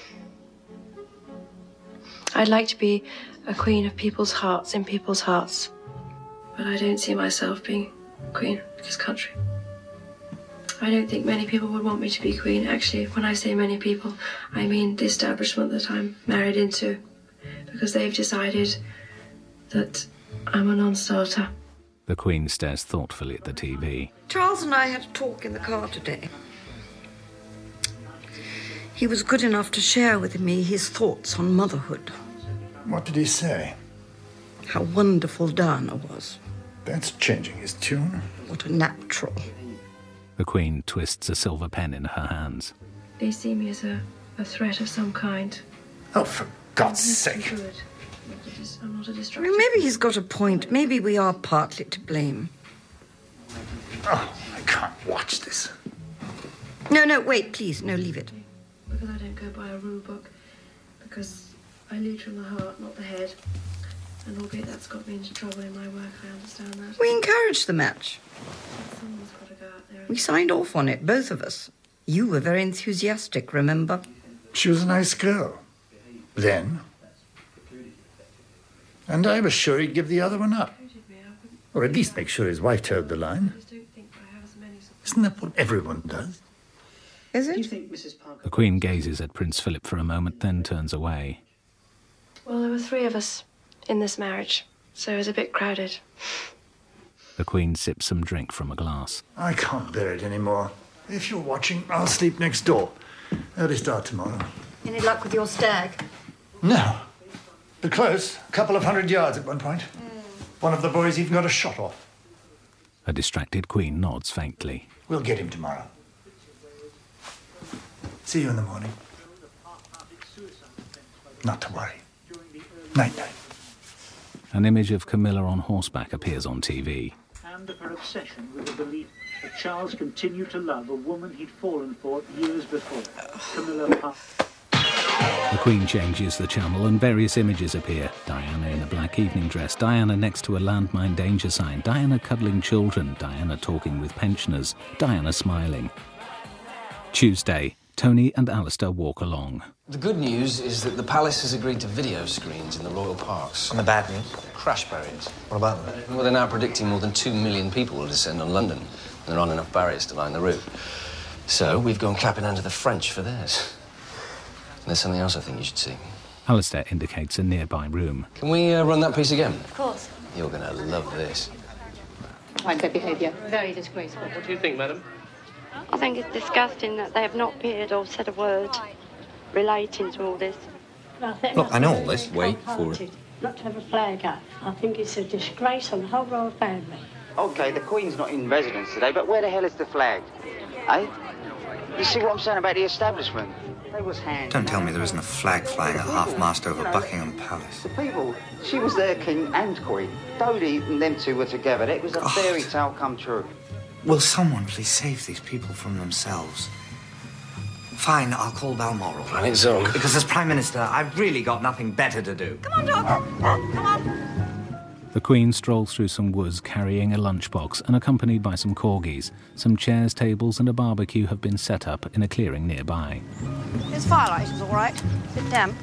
I'd like to be a queen of people's hearts, in people's hearts. But I don't see myself being queen of this country. I don't think many people would want me to be queen. Actually, when I say many people, I mean the establishment that I'm married into. Because they've decided that I'm a non-starter. The Queen stares thoughtfully at the T V. Charles and I had a talk in the car today. He was good enough to share with me his thoughts on motherhood. What did he say? How wonderful Diana was. That's changing his tune. What a natural. The Queen twists a silver pen in her hands. They see me as a, a threat of some kind. Oh, for God's sake. Good. I'm not a I distraction. mean, maybe he's got a point. Maybe we are partly to blame. Oh, I can't watch this. No, no, wait, please. No, leave it. Because I don't go by a rule book. Because I lead from the heart, not the head. And albeit that's got me into trouble in my work, I understand that. We encouraged the match. Someone's got to go out there. We signed off on it, both of us. You were very enthusiastic, remember? She was a nice girl. Then. And I was sure he'd give the other one up. Or at least make sure his wife toed the line. Isn't that what everyone does? Is it? Do you think Missus Parker... The Queen gazes at Prince Philip for a moment, then turns away. Well, there were three of us in this marriage, so it was a bit crowded. The Queen sips some drink from a glass. I can't bear it anymore. If you're watching, I'll sleep next door. Early start tomorrow. Any luck with your stag? No. But close. A couple of hundred yards at one point. Mm. One of the boys even got a shot off. A distracted Queen nods faintly. We'll get him tomorrow. See you in the morning. Not to worry. Night-night. An image of Camilla on horseback appears on T V. And of her obsession with the belief that Charles continued to love a woman he'd fallen for years before, Camilla Parker. The Queen changes the channel and various images appear. Diana in a black evening dress, Diana next to a landmine danger sign, Diana cuddling children, Diana talking with pensioners, Diana smiling. Tuesday, Tony and Alistair walk along. The good news is that the palace has agreed to video screens in the royal parks. And the bad news? Crash barriers. What about them? Well, they're now predicting more than two million people will descend on London. And there aren't enough barriers to line the route. So we've gone clapping under the French for theirs. And there's something else I think you should see. Alistair indicates a nearby room. Can we uh, run that piece again? Of course. You're going to love this. Find their behaviour very disgraceful. What do you think, madam? I think it's disgusting that they have not appeared or said a word relating to all this. Look, I know all this. Wait for it. Not to have a flag up. I think it's a disgrace on the whole royal family. OK, the Queen's not in residence today, but where the hell is the flag? Eh? You see what I'm saying about the establishment? They was hands. Don't tell me there isn't a flag flying at half-mast over Buckingham Palace. The people, she was their king and queen. Dodie and them two were together. It was a God. fairy tale come true. Will someone please save these people from themselves? Fine, I'll call Balmoral. I think so. Because as Prime Minister, I've really got nothing better to do. Come on, dog. Come on. The Queen strolls through some woods carrying a lunchbox and accompanied by some corgis. Some chairs, tables and a barbecue have been set up in a clearing nearby. This firelight is all right. Bit damp.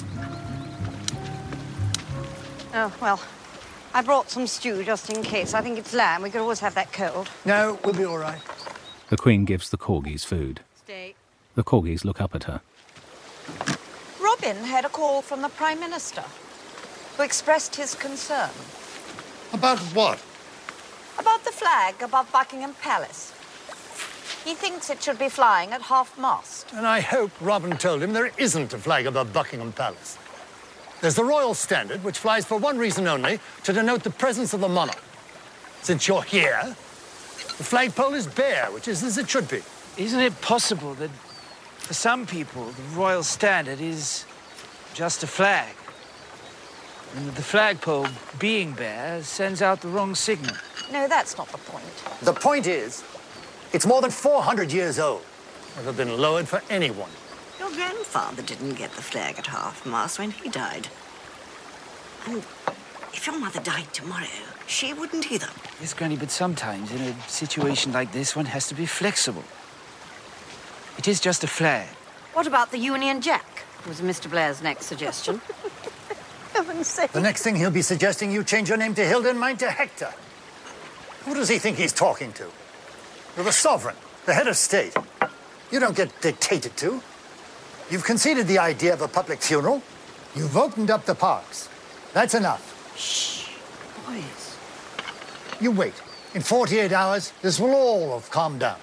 Oh, well, I brought some stew just in case. I think it's lamb. We could always have that cold. No, we'll be all right. The Queen gives the corgis food. Steak. The corgis look up at her. Robin had a call from the Prime Minister, who expressed his concern. About what? About the flag above Buckingham Palace. He thinks it should be flying at half-mast. And I hope Robin told him there isn't a flag above Buckingham Palace. There's the Royal Standard, which flies for one reason only, to denote the presence of the monarch. Since you're here, the flagpole is bare, which is as it should be. Isn't it possible that for some people the Royal Standard is just a flag? And that the flagpole, being bare, sends out the wrong signal? No, that's not the point. The point is, it's more than four hundred years old. Never been lowered for anyone. Your grandfather didn't get the flag at half-mast when he died. And if your mother died tomorrow, she wouldn't either. Yes, Granny, but sometimes in a situation like this, one has to be flexible. It is just a flag. What about the Union Jack? Was Mister Blair's next suggestion. Heaven's sake. The next thing he'll be suggesting you change your name to Hilda and mine to Hector. Who does he think he's talking to? You're the sovereign, the head of state. You don't get dictated to. You've conceded the idea of a public funeral. You've opened up the parks. That's enough. Shh, boys. You wait. In forty-eight hours, this will all have calmed down.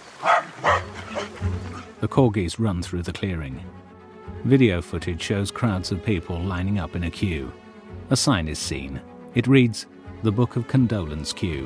The corgis run through the clearing. Video footage shows crowds of people lining up in a queue. A sign is seen. It reads, "The Book of Condolence Queue."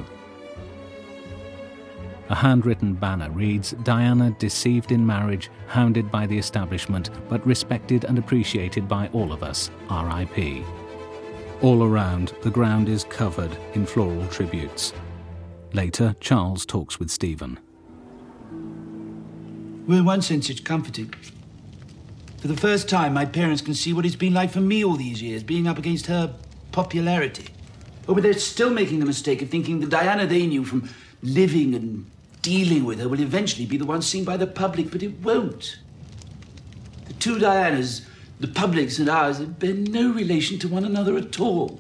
A handwritten banner reads, "Diana deceived in marriage, hounded by the establishment, but respected and appreciated by all of us, R I P All around, the ground is covered in floral tributes. Later, Charles talks with Stephen. Well, in one sense, it's comforting. For the first time, my parents can see what it's been like for me all these years, being up against her popularity. Oh, but they're still making the mistake of thinking the Diana they knew from living and dealing with her will eventually be the one seen by the public, but it won't. The two Dianas, the public's and ours, bear no relation to one another at all.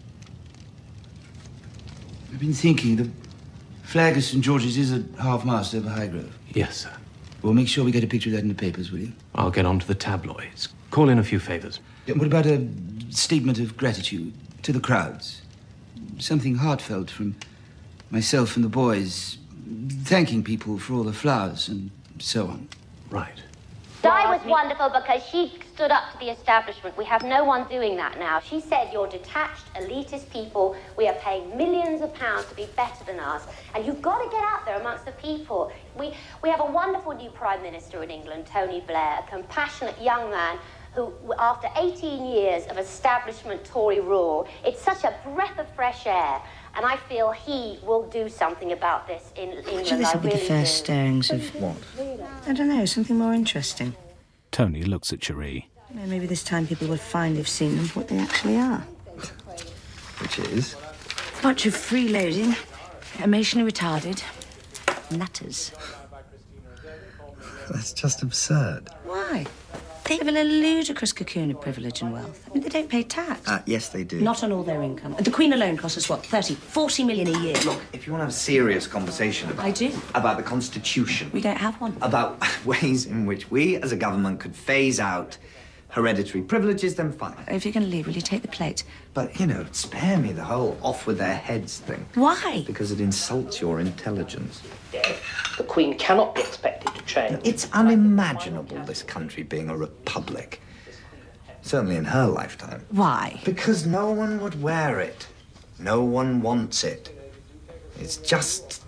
I've been thinking the flag of Saint George's is at half-mast over Highgrove. Yes, sir. Well, make sure we get a picture of that in the papers, will you? I'll get on to the tabloids. Call in a few favours. Yeah, what about a statement of gratitude to the crowds? Something heartfelt from myself and the boys, thanking people for all the flowers and so on. Right. Di was wonderful because she stood up to the establishment. We have no one doing that now. She said, you're detached, elitist people. We are paying millions of pounds to be better than us. And you've got to get out there amongst the people. We, we have a wonderful new Prime Minister in England, Tony Blair, a compassionate young man who, after eighteen years of establishment Tory rule, it's such a breath of fresh air. And I feel he will do something about this in England. So this will be really the first do. stirrings of what? I don't know, something more interesting. Tony looks at Cherie. You know, maybe this time people will find they've seen them for what they actually are. Which is? A bunch of freeloading, emotionally retarded, nutters. That's just absurd. Why? They live in a ludicrous cocoon of privilege and wealth. I mean, they don't pay tax. Uh, yes, they do. Not on all their income. The Queen alone costs us, what, thirty, forty million a year? Look, if you want to have a serious conversation about... I do. About the Constitution... We don't have one. About ways in which we, as a government, could phase out hereditary privileges, then fine. If you're going to leave, will you take the plate? But, you know, spare me the whole off with their heads thing. Why? Because it insults your intelligence. The Queen cannot be expected to change. It's unimaginable, this country being a republic. Certainly in her lifetime. Why? Because no one would wear it. No one wants it. It's just...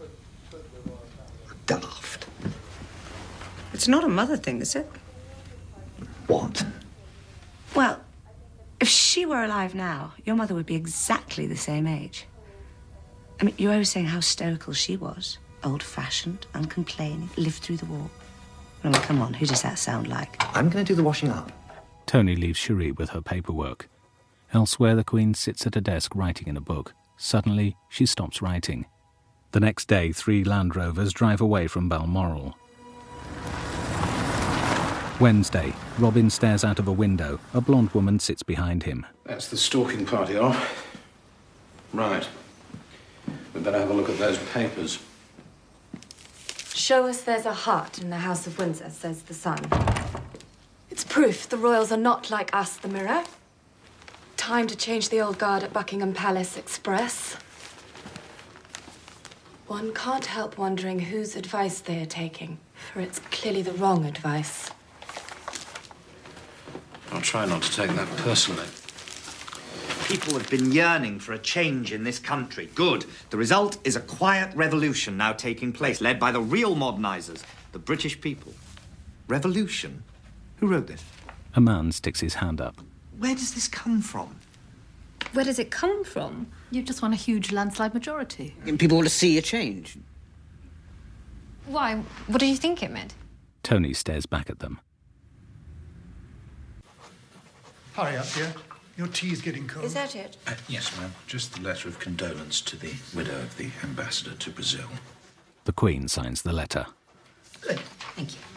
daft. It's not a mother thing, is it? What? Well, if she were alive now, your mother would be exactly the same age. I mean, you're always saying how stoical she was. Old-fashioned, uncomplaining, lived through the war. I mean, come on, who does that sound like? I'm going to do the washing up. Tony leaves Cherie with her paperwork. Elsewhere, the Queen sits at a desk writing in a book. Suddenly, she stops writing. The next day, three Land Rovers drive away from Balmoral. Wednesday, Robin stares out of a window. A blonde woman sits behind him. That's the stalking party off. Right. We better have a look at those papers. Show us there's a heart in the House of Windsor, says the Sun. It's proof the royals are not like us, the Mirror. Time to change the old guard at Buckingham Palace Express. One can't help wondering whose advice they are taking, for it's clearly the wrong advice. I'll try not to take that personally. People have been yearning for a change in this country. Good. The result is a quiet revolution now taking place, led by the real modernizers, the British people. Revolution? Who wrote this? A man sticks his hand up. Where does this come from? Where does it come from? You've just won a huge landslide majority. People want to see a change. Why? What do you think it meant? Tony stares back at them. Hurry up, dear. Your tea's getting cold. Is that it? Uh, yes, ma'am. Just the letter of condolence to the widow of the ambassador to Brazil. The Queen signs the letter. Good. Thank you.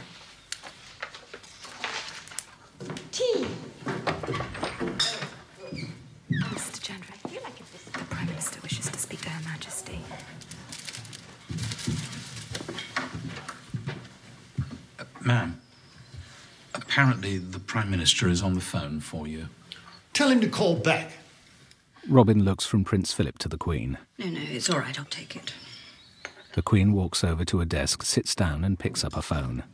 Tea. Mister Chandra, I feel like if the Prime Minister wishes to speak to Her Majesty. Uh, ma'am, apparently the Prime Minister is on the phone for you. Tell him to call back. Robin looks from Prince Philip to the Queen. No, no, it's all right. I'll take it. The Queen walks over to a desk, sits down and picks up a phone.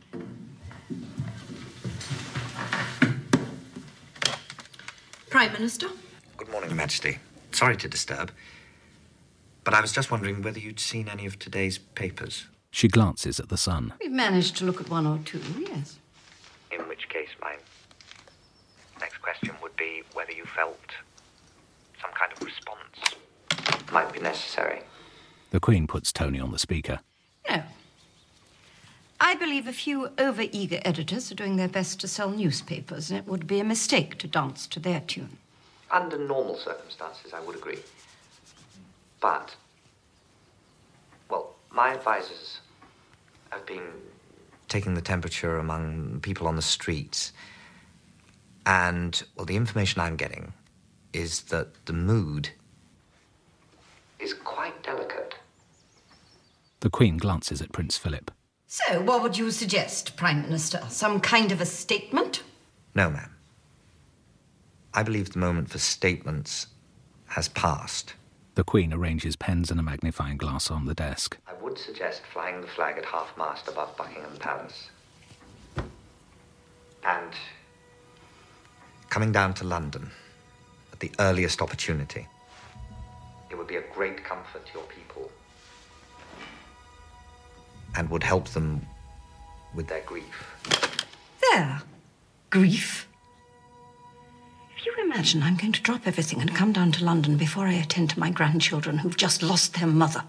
Prime Minister? Good morning, Your Majesty. Sorry to disturb, but I was just wondering whether you'd seen any of today's papers. She glances at the Sun. We've managed to look at one or two, yes. In which case, my next question would be whether you felt some kind of response might be necessary. The Queen puts Tony on the speaker. No. I believe a few over-eager editors are doing their best to sell newspapers, and it would be a mistake to dance to their tune. Under normal circumstances, I would agree. But, well, my advisors have been taking the temperature among people on the streets. And, well, the information I'm getting is that the mood is quite delicate. The Queen glances at Prince Philip. So, what would you suggest, Prime Minister? Some kind of a statement? No, ma'am. I believe the moment for statements has passed. The Queen arranges pens and a magnifying glass on the desk. I would suggest flying the flag at half-mast above Buckingham Palace. And coming down to London at the earliest opportunity. It would be a great comfort to your people and would help them with their grief. There. Grief. If you imagine I'm going to drop everything and come down to London before I attend to my grandchildren who've just lost their mother,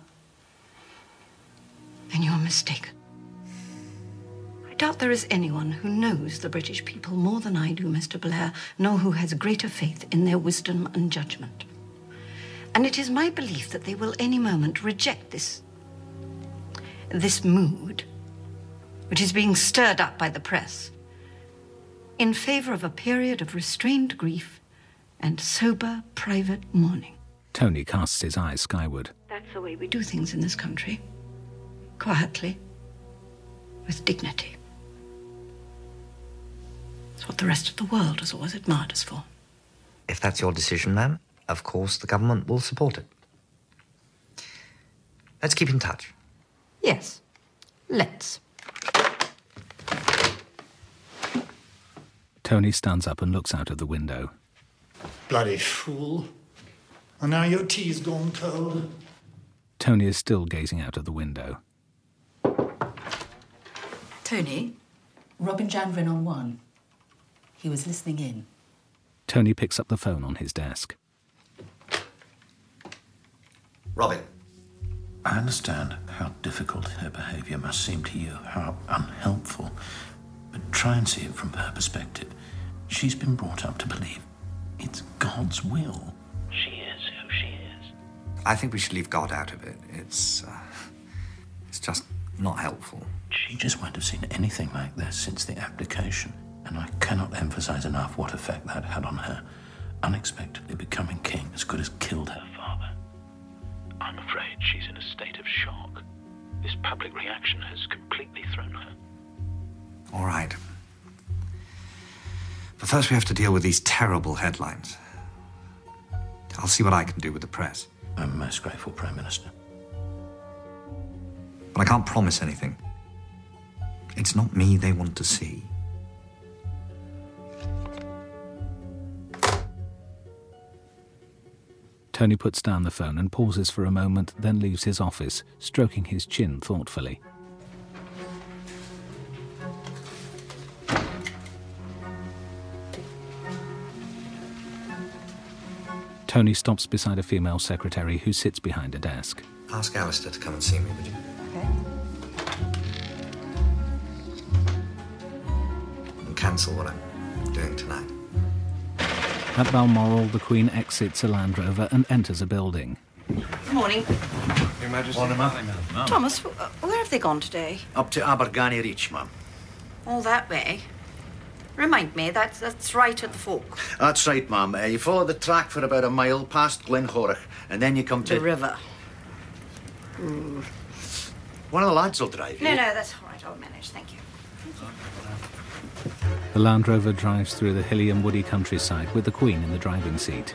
then you're mistaken. I doubt there is anyone who knows the British people more than I do, Mister Blair, nor who has greater faith in their wisdom and judgment. And it is my belief that they will any moment reject this, this mood, which is being stirred up by the press, in favor of a period of restrained grief and sober private mourning. Tony casts his eyes skyward. That's the way we do things in this country. Quietly, with dignity. It's what the rest of the world has always admired us for. If that's your decision, ma'am, of course the government will support it. Let's keep in touch. Yes, let's. Tony stands up and looks out of the window. Bloody fool. And now your tea's gone cold. Tony is still gazing out of the window. Tony, Robin Janvrin on one. He was listening in. Tony picks up the phone on his desk. Robin. I understand how difficult her behaviour must seem to you, how unhelpful. But try and see it from her perspective. She's been brought up to believe it's God's will. She is who she is. I think we should leave God out of it. It's, uh, it's just not helpful. She just won't have seen anything like this since the abdication, and I cannot emphasize enough what effect that had on her. Unexpectedly becoming king as good as killed her father. I'm afraid she's in a state of shock. This public reaction has completely thrown her. All right. But first we have to deal with these terrible headlines. I'll see what I can do with the press. I'm most grateful, Prime Minister. But I can't promise anything. It's not me they want to see. Tony puts down the phone and pauses for a moment, then leaves his office, stroking his chin thoughtfully. Tony stops beside a female secretary who sits behind a desk. Ask Alistair to come and see me, would you? Okay. And cancel what I'm doing tonight. At Balmoral, the Queen exits a Land Rover and enters a building. Good morning. Your Majesty. Morning, ma'am. Thomas, wh- where have they gone today? Up to Abergavenny Reach, ma'am. All that way? Remind me, that's, that's right at the fork. That's right, ma'am. Uh, you follow the track for about a mile past Glenhorach, and then you come to... The river. Mm. One of the lads will drive you. No, no, that's all right. I'll manage. Thank you. The Land Rover drives through the hilly and woody countryside with the Queen in the driving seat.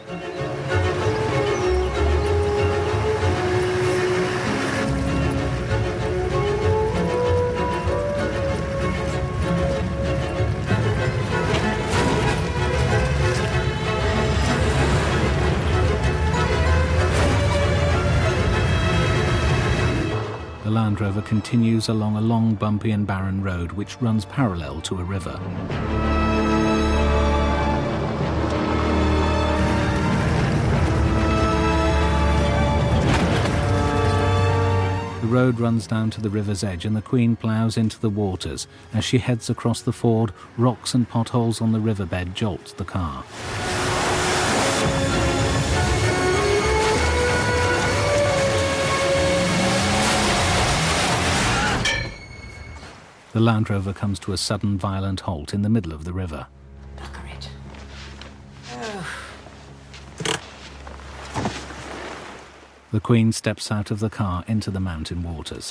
The Land Rover continues along a long, bumpy and barren road which runs parallel to a river. The road runs down to the river's edge and the Queen ploughs into the waters. As she heads across the ford, rocks and potholes on the riverbed jolt the car. The Land Rover comes to a sudden violent halt in the middle of the river. Bugger it. Oh. The Queen steps out of the car into the mountain waters.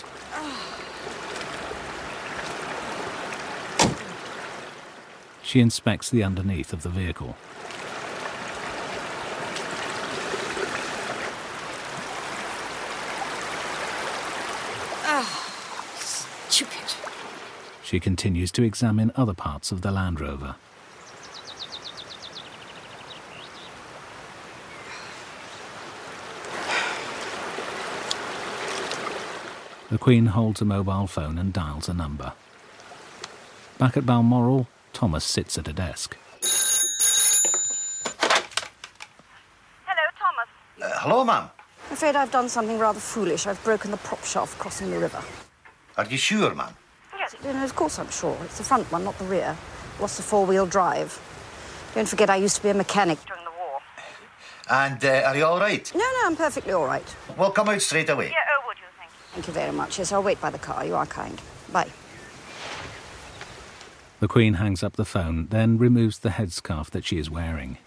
She inspects the underneath of the vehicle. Oh, stupid. She continues to examine other parts of the Land Rover. The Queen holds a mobile phone and dials a number. Back at Balmoral, Thomas sits at a desk. Hello, Thomas. Uh, hello, ma'am. I'm afraid I've done something rather foolish. I've broken the prop shaft crossing the river. Are you sure, ma'am? Yes, of course I'm sure. It's the front one, not the rear. What's the four-wheel drive? Don't forget I used to be a mechanic during the war. And uh, are you all right? No, no, I'm perfectly all right. Well, come out straight away. Yeah, oh, would you? Thank you. Thank you very much. Yes, I'll wait by the car. You are kind. Bye. The Queen hangs up the phone, then removes the headscarf that she is wearing.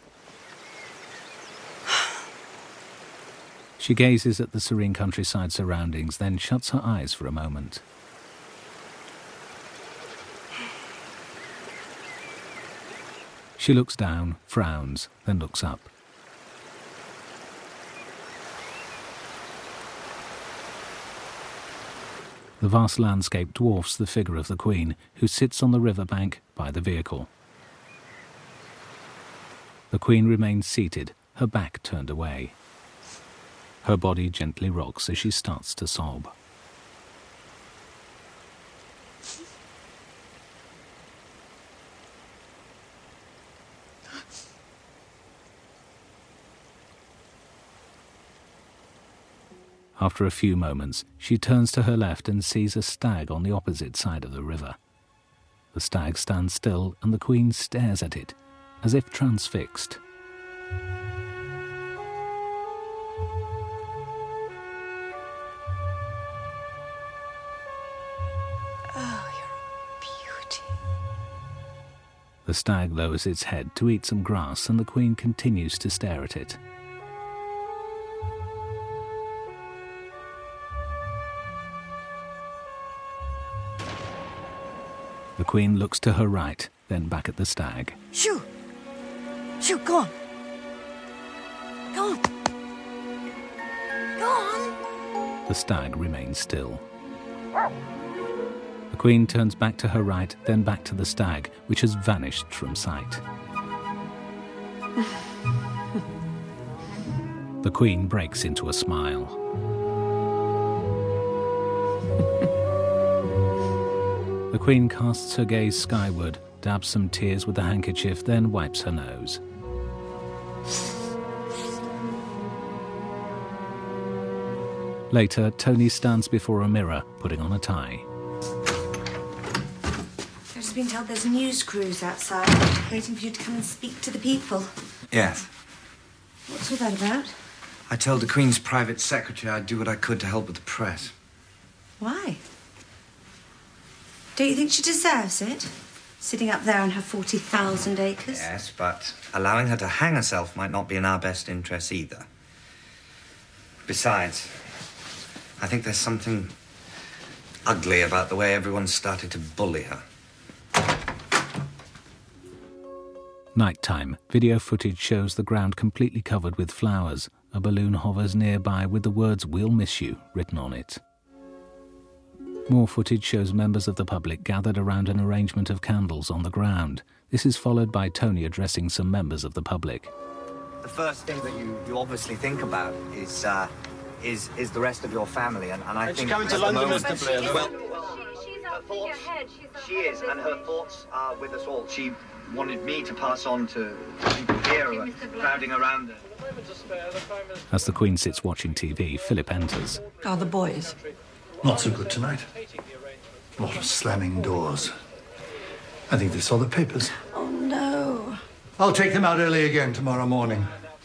She gazes at the serene countryside surroundings, then shuts her eyes for a moment. She looks down, frowns, then looks up. The vast landscape dwarfs the figure of the Queen, who sits on the riverbank by the vehicle. The Queen remains seated, her back turned away. Her body gently rocks as she starts to sob. After a few moments, she turns to her left and sees a stag on the opposite side of the river. The stag stands still and the Queen stares at it, as if transfixed. The stag lowers its head to eat some grass, and the Queen continues to stare at it. The Queen looks to her right, then back at the stag. Shoo! Shoo, go on. Go on. Go on. The stag remains still. The Queen turns back to her right, then back to the stag, which has vanished from sight. The Queen breaks into a smile. The Queen casts her gaze skyward, dabs some tears with a handkerchief, then wipes her nose. Later, Tony stands before a mirror, putting on a tie. I've just been told there's news crews outside, waiting for you to come and speak to the people. Yes. What's all that about? I told the Queen's private secretary I'd do what I could to help with the press. Why? Don't you think she deserves it? Sitting up there on her forty thousand acres? Yes, but allowing her to hang herself might not be in our best interests either. Besides, I think there's something ugly about the way everyone's started to bully her. Nighttime. Video footage shows the ground completely covered with flowers. A balloon hovers nearby with the words "We'll miss you" written on it. More footage shows members of the public gathered around an arrangement of candles on the ground. This is followed by Tony addressing some members of the public. The first thing that you, you obviously think about is uh, is is the rest of your family, and, and I and think she's coming to at the London, moment, Mister Blair. well, She's up to your head. She's she is, and her thoughts are with us all. She wanted me to pass on to people here who are crowding around her. As the Queen sits watching T V, Philip enters. How are the boys? Not so good tonight. A lot of slamming doors. I think they saw the papers. Oh, no. I'll take them out early again tomorrow morning.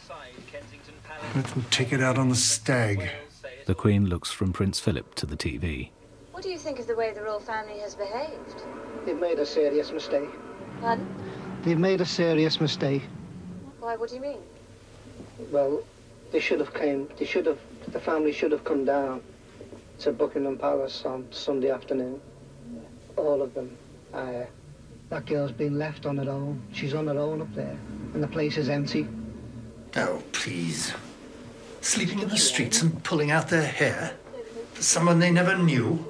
Let them take it out on the stag. The Queen looks from Prince Philip to the T V. What do you think of the way the royal family has behaved? They've made a serious mistake. Pardon? They've made a serious mistake. Why, what do you mean? Well, they should have came, they should have, the family should have come down to Buckingham Palace on Sunday afternoon. All of them. Uh, that girl's been left on her own. She's on her own up there, and the place is empty. Oh, please. Sleeping in the streets and pulling out their hair for someone they never knew.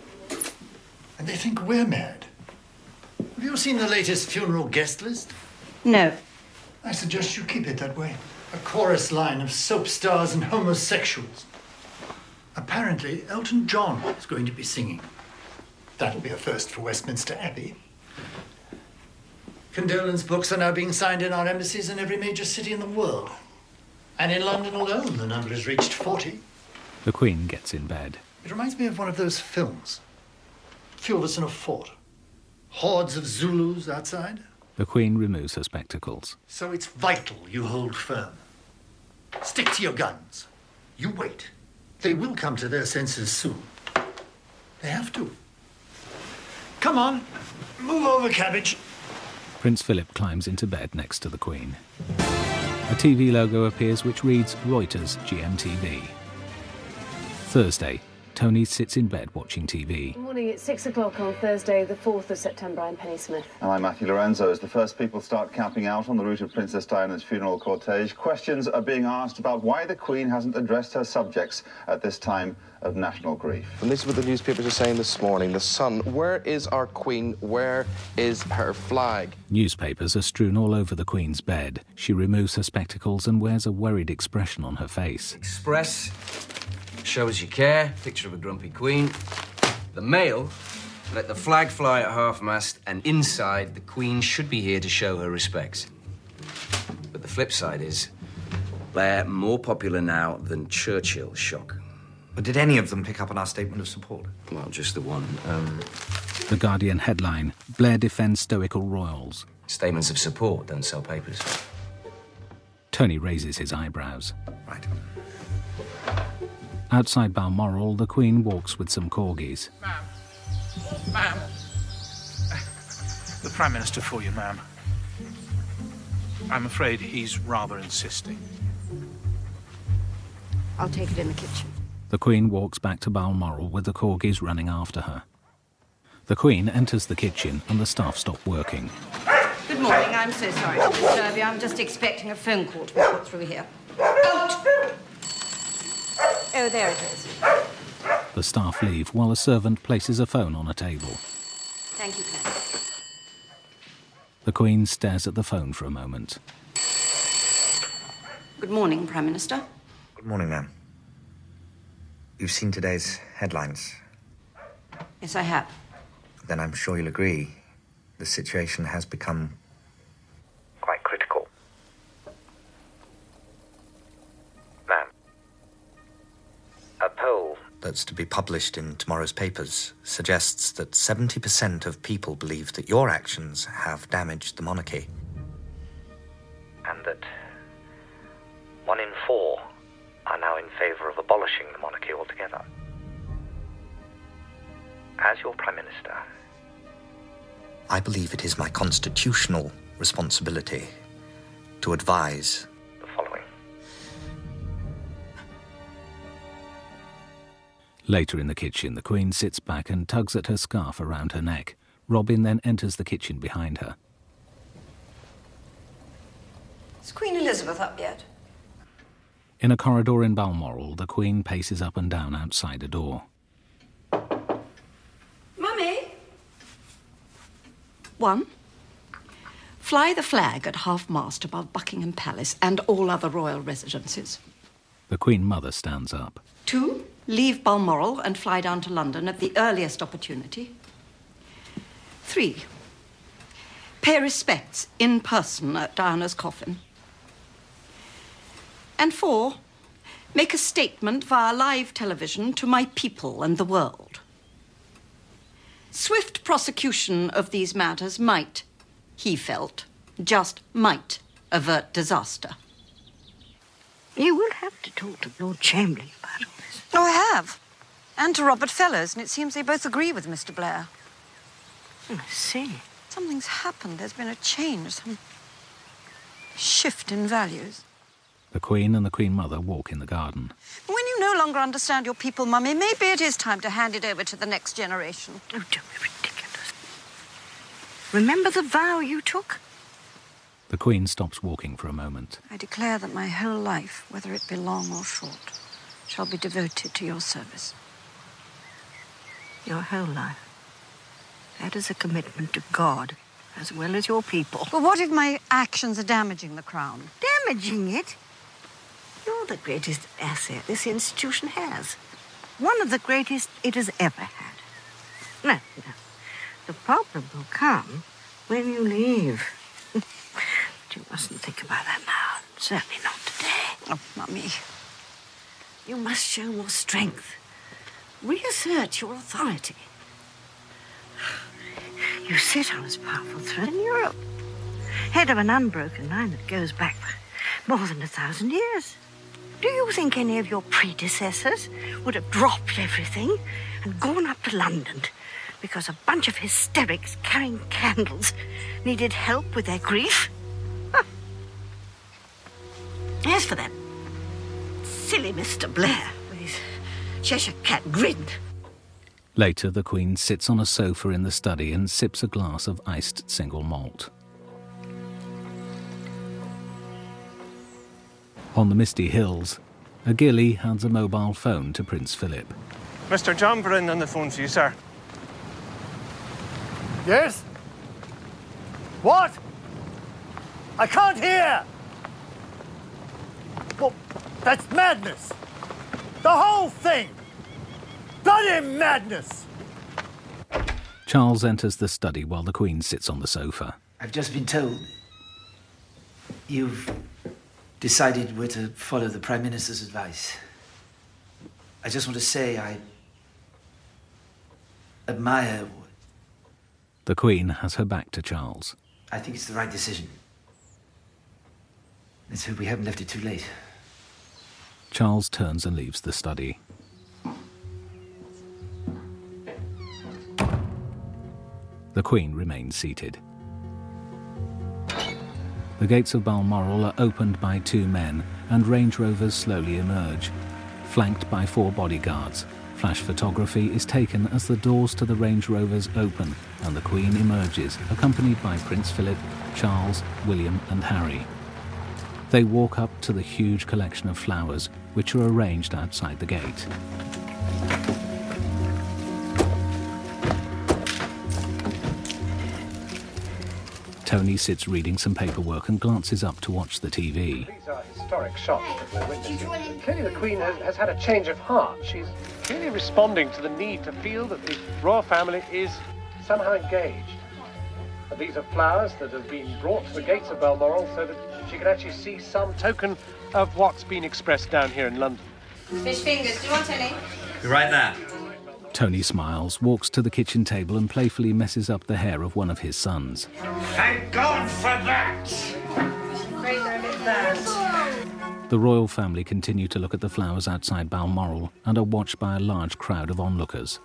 And they think we're mad. Have you seen the latest funeral guest list? No. I suggest you keep it that way. A chorus line of soap stars and homosexuals. Apparently, Elton John is going to be singing. That'll be a first for Westminster Abbey. Condolence books are now being signed in our embassies in every major city in the world. And in London alone, the number has reached forty. The Queen gets in bed. It reminds me of one of those films. Few of us in a fort. Hordes of Zulus outside. The Queen removes her spectacles. So it's vital you hold firm. Stick to your guns. You wait. They will come to their senses soon. They have to. Come on, move over, Cabbage. Prince Philip climbs into bed next to the Queen. A T V logo appears which reads Reuters G M T V. Thursday. Tony sits in bed watching T V. Good morning. It's six o'clock on Thursday, the fourth of September. I'm Penny Smith. And I'm Matthew Lorenzo. As the first people start camping out on the route of Princess Diana's funeral cortege, questions are being asked about why the Queen hasn't addressed her subjects at this time of national grief. And this is what the newspapers are saying this morning. The Sun, where is our Queen? Where is her flag? Newspapers are strewn all over the Queen's bed. She removes her spectacles and wears a worried expression on her face. Express, show us you care, picture of a grumpy Queen. The Mail, let the flag fly at half-mast, and inside, the Queen should be here to show her respects. But the flip side is, Blair more popular now than Churchill, shock. But did any of them pick up on our statement of support? Well, just the one. Um, The Guardian headline, Blair defends stoical royals. Statements of support don't sell papers. Tony raises his eyebrows. Right. Outside Balmoral, the Queen walks with some corgis. Ma'am. Ma'am. The Prime Minister for you, ma'am. I'm afraid he's rather insisting. I'll take it in the kitchen. The Queen walks back to Balmoral with the corgis running after her. The Queen enters the kitchen and the staff stop working. Good morning. I'm so sorry to disturb you. I'm just expecting a phone call to be put through here. Out! Oh, there it is. The staff leave while a servant places a phone on a table. Thank you, Claire. The Queen stares at the phone for a moment. Good morning, Prime Minister. Good morning, ma'am. You've seen today's headlines. Yes, I have. Then I'm sure you'll agree the situation has become quite critical. Ma'am, a poll that's to be published in tomorrow's papers suggests that seventy percent of people believe that your actions have damaged the monarchy. And that one in four are now in favour of abolishing the monarchy altogether. As your Prime Minister, I believe it is my constitutional responsibility to advise the following. Later in the kitchen, the Queen sits back and tugs at her scarf around her neck. Robin then enters the kitchen behind her. Is Queen Elizabeth up yet? In a corridor in Balmoral, the Queen paces up and down outside a door. Mummy? One, fly the flag at half-mast above Buckingham Palace and all other royal residences. The Queen Mother stands up. Two, leave Balmoral and fly down to London at the earliest opportunity. Three, pay respects in person at Diana's coffin. And four, make a statement via live television to my people and the world. Swift prosecution of these matters might, he felt, just might avert disaster. You will have to talk to Lord Chamberlain about all this. Oh, I have. And to Robert Fellowes, and it seems they both agree with Mister Blair. I see. Something's happened. There's been a change, some shift in values. The Queen and the Queen Mother walk in the garden. When you no longer understand your people, Mummy, maybe it is time to hand it over to the next generation. Oh, don't be ridiculous. Remember the vow you took? The Queen stops walking for a moment. I declare that my whole life, whether it be long or short, shall be devoted to your service. Your whole life? That is a commitment to God, as well as your people. But what if my actions are damaging the crown? Damaging it? You're the greatest asset this institution has. One of the greatest it has ever had. No, no. The problem will come when you leave. But you mustn't think about that now. Certainly not today. Oh, Mummy. You must show more strength. Reassert your authority. You sit on as powerful throne in Europe. Head of an unbroken line that goes back more than a thousand years. Do you think any of your predecessors would have dropped everything and gone up to London because a bunch of hysterics carrying candles needed help with their grief? Huh. As for that silly Mister Blair with his Cheshire cat grin. Later, the Queen sits on a sofa in the study and sips a glass of iced single malt. On the misty hills, a ghillie hands a mobile phone to Prince Philip. Mister John Bryn on the phone for you, sir. Yes? What? I can't hear! Well, that's madness! The whole thing! Bloody madness! Charles enters the study while the Queen sits on the sofa. I've just been told you've decided we're to follow the Prime Minister's advice. I just want to say I admire... The Queen has her back to Charles. I think it's the right decision. Let's hope we haven't left it too late. Charles turns and leaves the study. The Queen remains seated. The gates of Balmoral are opened by two men, and Range Rovers slowly emerge, flanked by four bodyguards. Flash photography is taken as the doors to the Range Rovers open and the Queen emerges, accompanied by Prince Philip, Charles, William and Harry. They walk up to the huge collection of flowers, which are arranged outside the gate. Tony sits reading some paperwork and glances up to watch the T V. These are historic shots that we're witnessing. Clearly the Queen has, has had a change of heart. She's clearly responding to the need to feel that the royal family is somehow engaged. But these are flowers that have been brought to the gates of Balmoral so that she can actually see some token of what's been expressed down here in London. Fish fingers, do you want any? Be right there. Tony smiles, walks to the kitchen table and playfully messes up the hair of one of his sons. Thank God for that! The royal family continue to look at the flowers outside Balmoral and are watched by a large crowd of onlookers.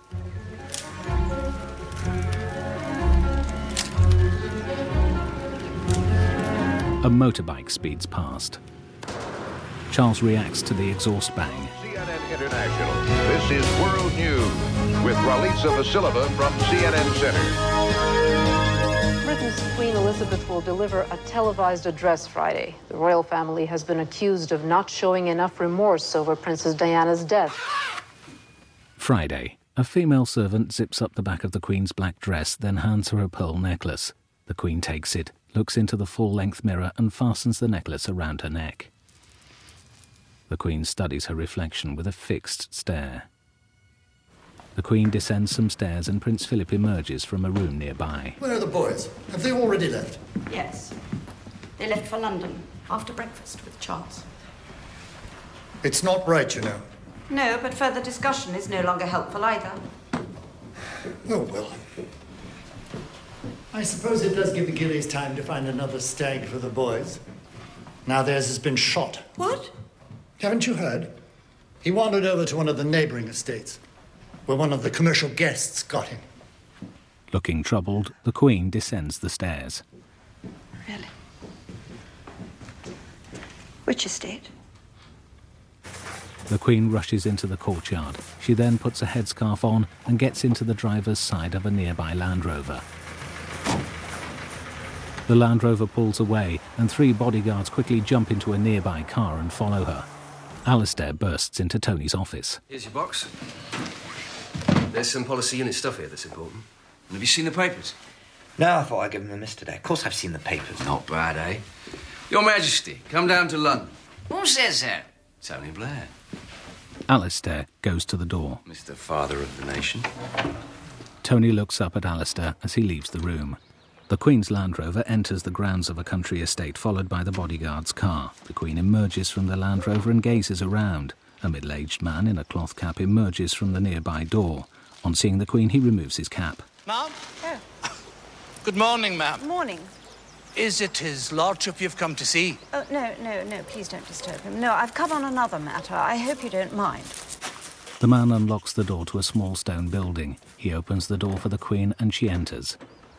A motorbike speeds past. Charles reacts to the exhaust bang. C N N International. This is World News with Ralitza Vasileva from C N N Center. Britain's Queen Elizabeth will deliver a televised address Friday. The royal family has been accused of not showing enough remorse over Princess Diana's death. Friday. A female servant zips up the back of the Queen's black dress, then hands her a pearl necklace. The Queen takes it, looks into the full-length mirror and fastens the necklace around her neck. The Queen studies her reflection with a fixed stare. The Queen descends some stairs and Prince Philip emerges from a room nearby. Where are the boys? Have they already left? Yes. They left for London after breakfast with Charles. It's not right, you know. No, but further discussion is no longer helpful either. Oh, well. I suppose it does give the Gillies time to find another stag for the boys. Now theirs has been shot. What? Haven't you heard? He wandered over to one of the neighboring estates, where one of the commercial guests got him. Looking troubled, the Queen descends the stairs. Really? Which estate? The Queen rushes into the courtyard. She then puts a headscarf on and gets into the driver's side of a nearby Land Rover. The Land Rover pulls away, and three bodyguards quickly jump into a nearby car and follow her. Alistair bursts into Tony's office. Here's your box. There's some policy unit stuff here that's important. And have you seen the papers? No, I thought I'd give them a miss today. Of course I've seen the papers. Not bad, eh? Your Majesty, come down to London. Who says that? Tony Blair. Alistair goes to the door. Mister Father of the Nation. Tony looks up at Alistair as he leaves the room. The Queen's Land Rover enters the grounds of a country estate, followed by the bodyguard's car. The Queen emerges from the Land Rover and gazes around. A middle-aged man in a cloth cap emerges from the nearby door. On seeing the Queen, he removes his cap. Ma'am? Oh. Good morning, ma'am. Morning. Is it his lordship you've come to see? Oh, no, no, no, please don't disturb him. No, I've come on another matter. I hope you don't mind. The man unlocks the door to a small stone building. He opens the door for the Queen and she enters.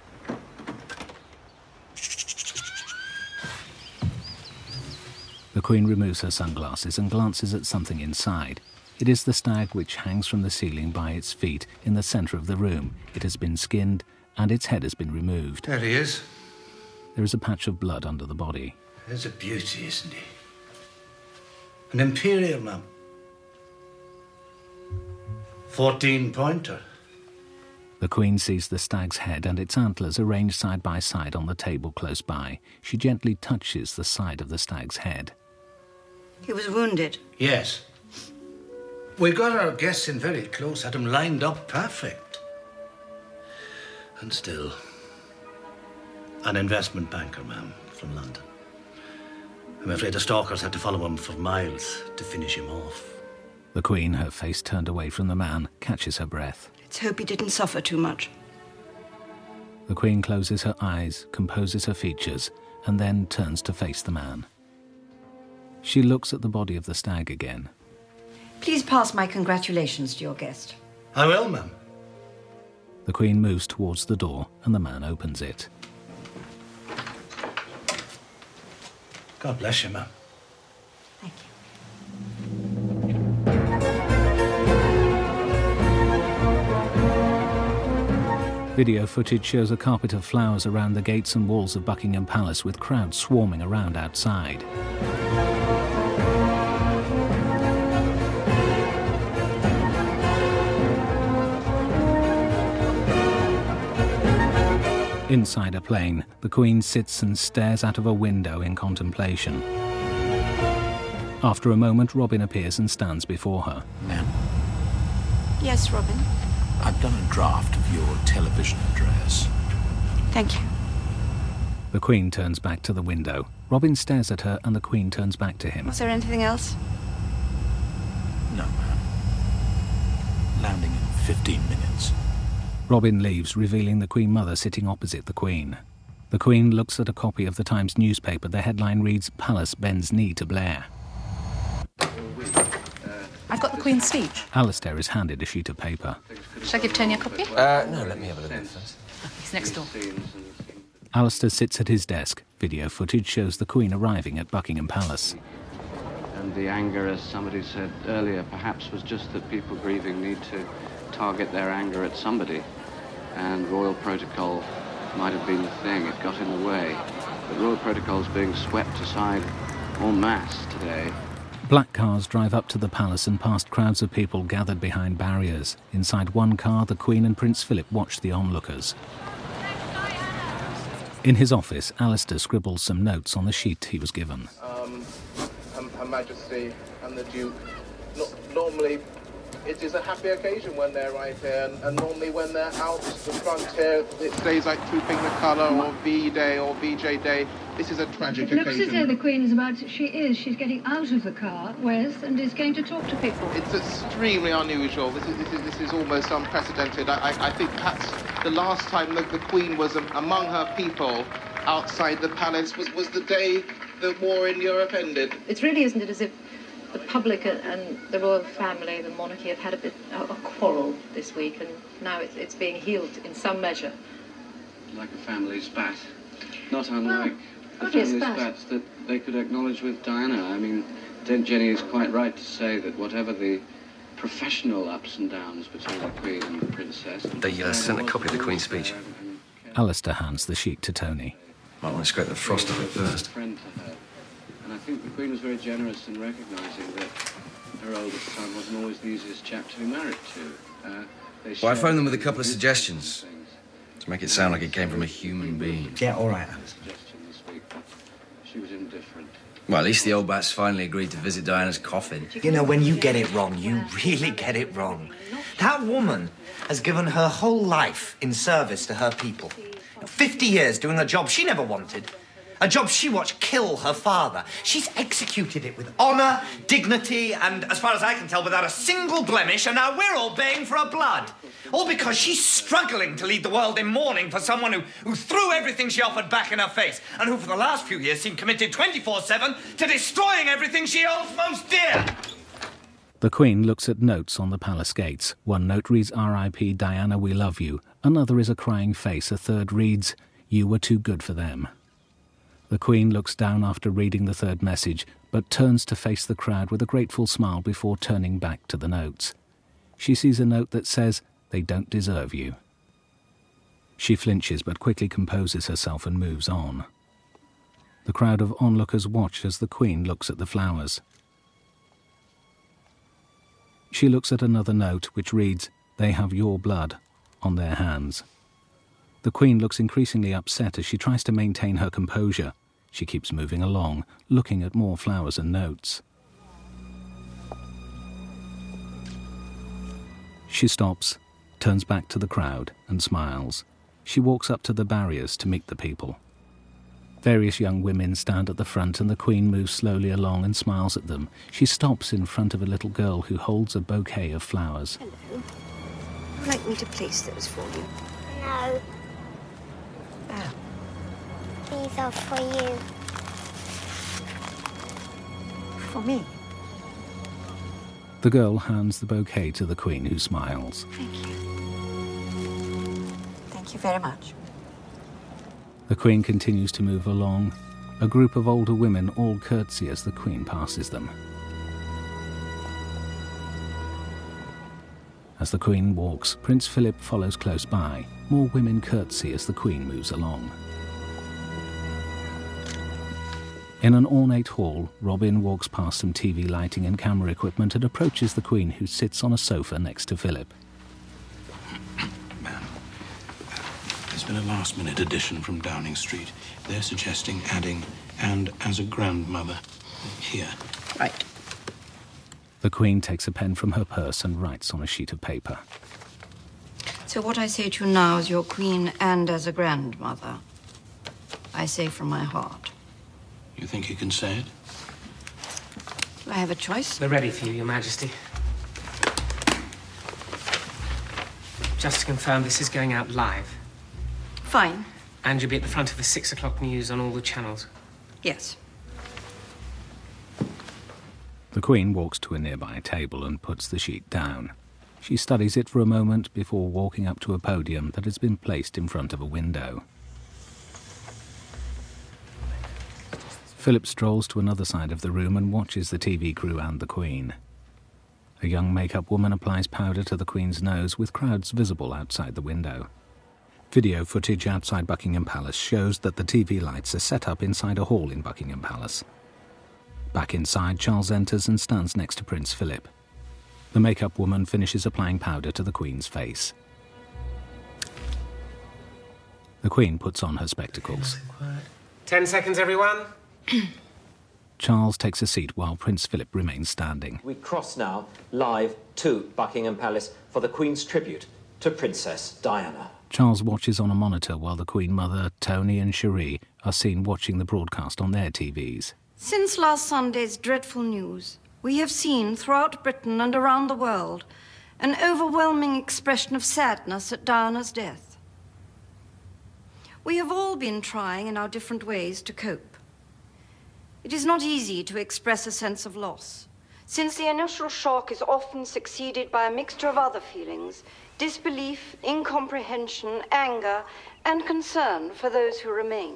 The Queen removes her sunglasses and glances at something inside. It is the stag which hangs from the ceiling by its feet in the centre of the room. It has been skinned and its head has been removed. There he is. There is a patch of blood under the body. There's a beauty, isn't he? An imperial, ma'am. Fourteen-pointer. The Queen sees the stag's head and its antlers arranged side by side on the table close by. She gently touches the side of the stag's head. He was wounded. Yes. We got our guests in very close, had them lined up perfect. And still, an investment banker, ma'am, from London. I'm afraid the stalkers had to follow him for miles to finish him off. The Queen, her face turned away from the man, catches her breath. Let's hope he didn't suffer too much. The Queen closes her eyes, composes her features, and then turns to face the man. She looks at the body of the stag again. Please pass my congratulations to your guest. I will, ma'am. The Queen moves towards the door and the man opens it. God bless you, ma'am. Thank you. Video footage shows a carpet of flowers around the gates and walls of Buckingham Palace, with crowds swarming around outside. Inside a plane, the Queen sits and stares out of a window in contemplation. After a moment, Robin appears and stands before her. Ma'am, Yes, Robin. I've done a draft of your television address. Thank you. The Queen turns back to the window. Robin stares at her and the Queen turns back to him. Was there anything else? No, ma'am. Landing in fifteen minutes. Robin leaves, revealing the Queen Mother sitting opposite the Queen. The Queen looks at a copy of the Times newspaper. The headline reads, "Palace bends knee to Blair." I've got the Queen's speech. Alistair is handed a sheet of paper. Shall I give Tony a copy? Uh, no, let me have a look at it first. He's next door. Alistair sits at his desk. Video footage shows the Queen arriving at Buckingham Palace. And the anger, as somebody said earlier, perhaps was just that people grieving need to target their anger at somebody. And royal protocol might have been the thing. It got in the way. But royal protocol's being swept aside en masse today. Black cars drive up to the palace and past crowds of people gathered behind barriers. Inside one car, the Queen and Prince Philip watch the onlookers. In his office, Alistair scribbles some notes on the sheet he was given. Um, Her, Her Majesty and the Duke. No, normally, it is a happy occasion when they're right here, and, and normally when they're out the front here, it's days like Trooping the Colour or V-Day or V J Day. This is a tragic It looks as occasion. though the Queen is about to, she is, she's getting out of the car, Wes, and is going to talk to people. It's extremely unusual. This is, this is, this is almost unprecedented. I, I, I think perhaps the last time that the Queen was um, among her people outside the palace was, was the day the war in Europe ended. It really isn't it as if the public and the royal family, the monarchy, have had a bit a quarrel this week, and now it's, it's being healed in some measure. Like a family spat. Not unlike Well, a family spat. spat that they could acknowledge with Diana. I mean, Jenny is quite right to say that whatever the professional ups and downs between the Queen and the Princess... They uh, sent a copy of the Queen's speech. Alistair hands the sheet to Tony. Might want to scrape the frost off it first. Friend to her. And I think the Queen was very generous in recognising that her oldest son wasn't always the easiest chap to be married to. Uh, they Well, I shared phoned them with a couple of things. suggestions to make it sound like it came from a human being. Yeah, all right. Suggestion this week, but she was indifferent. Well, at least the old bat's finally agreed to visit Diana's coffin. You know, when you get it wrong, you really get it wrong. That woman has given her whole life in service to her people. Fifty years doing a job she never wanted. A job she watched kill her father. She's executed it with honour, dignity, and, as far as I can tell, without a single blemish, and now we're all baying for her blood. All because she's struggling to lead the world in mourning for someone who, who threw everything she offered back in her face, and who for the last few years seemed committed twenty-four seven to destroying everything she holds most dear. The Queen looks at notes on the palace gates. One note reads, R I P Diana, we love you. Another is a crying face. A third reads, you were too good for them. The Queen looks down after reading the third message, but turns to face the crowd with a grateful smile before turning back to the notes. She sees a note that says, they don't deserve you. She flinches but quickly composes herself and moves on. The crowd of onlookers watch as the Queen looks at the flowers. She looks at another note which reads, they have your blood on their hands. The Queen looks increasingly upset as she tries to maintain her composure. She keeps moving along, looking at more flowers and notes. She stops, turns back to the crowd and smiles. She walks up to the barriers to meet the people. Various young women stand at the front and the Queen moves slowly along and smiles at them. She stops in front of a little girl who holds a bouquet of flowers. Hello. Would you like me to place those for you? No. Oh. These are for you. For me? The girl hands the bouquet to the Queen, who smiles. Thank you. Thank you very much. The Queen continues to move along, A group of older women all curtsy as the Queen passes them. As the Queen walks, Prince Philip follows close by. More women curtsy as the Queen moves along. In an ornate hall, Robin walks past some T V lighting and camera equipment and approaches the Queen, who sits on a sofa next to Philip. Ma'am, there's been a last-minute addition from Downing Street. They're suggesting adding, and as a grandmother, here. Right. The Queen takes a pen from her purse and writes on a sheet of paper. So what I say to you now as your Queen and as a grandmother, I say from my heart. You think you can say it? Do I have a choice? We're ready for you, Your Majesty. Just to confirm, this is going out live. Fine. And you'll be at the front of the six o'clock news on all the channels. Yes. The Queen walks to a nearby table and puts the sheet down. She studies it for a moment before walking up to a podium that has been placed in front of a window. Philip strolls to another side of the room and watches the T V crew and the Queen. A young make-up woman applies powder to the Queen's nose, with crowds visible outside the window. Video footage outside Buckingham Palace shows that the T V lights are set up inside a hall in Buckingham Palace. Back inside, Charles enters and stands next to Prince Philip. The make-up woman finishes applying powder to the Queen's face. The Queen puts on her spectacles. Ten seconds, everyone. Charles takes a seat while Prince Philip remains standing. We cross now live to Buckingham Palace for the Queen's tribute to Princess Diana. Charles watches on a monitor while the Queen Mother, Tony and Cherie are seen watching the broadcast on their T Vs. Since last Sunday's dreadful news, we have seen throughout Britain and around the world an overwhelming expression of sadness at Diana's death. We have all been trying in our different ways to cope. It is not easy to express a sense of loss, since the initial shock is often succeeded by a mixture of other feelings: disbelief, incomprehension, anger, and concern for those who remain.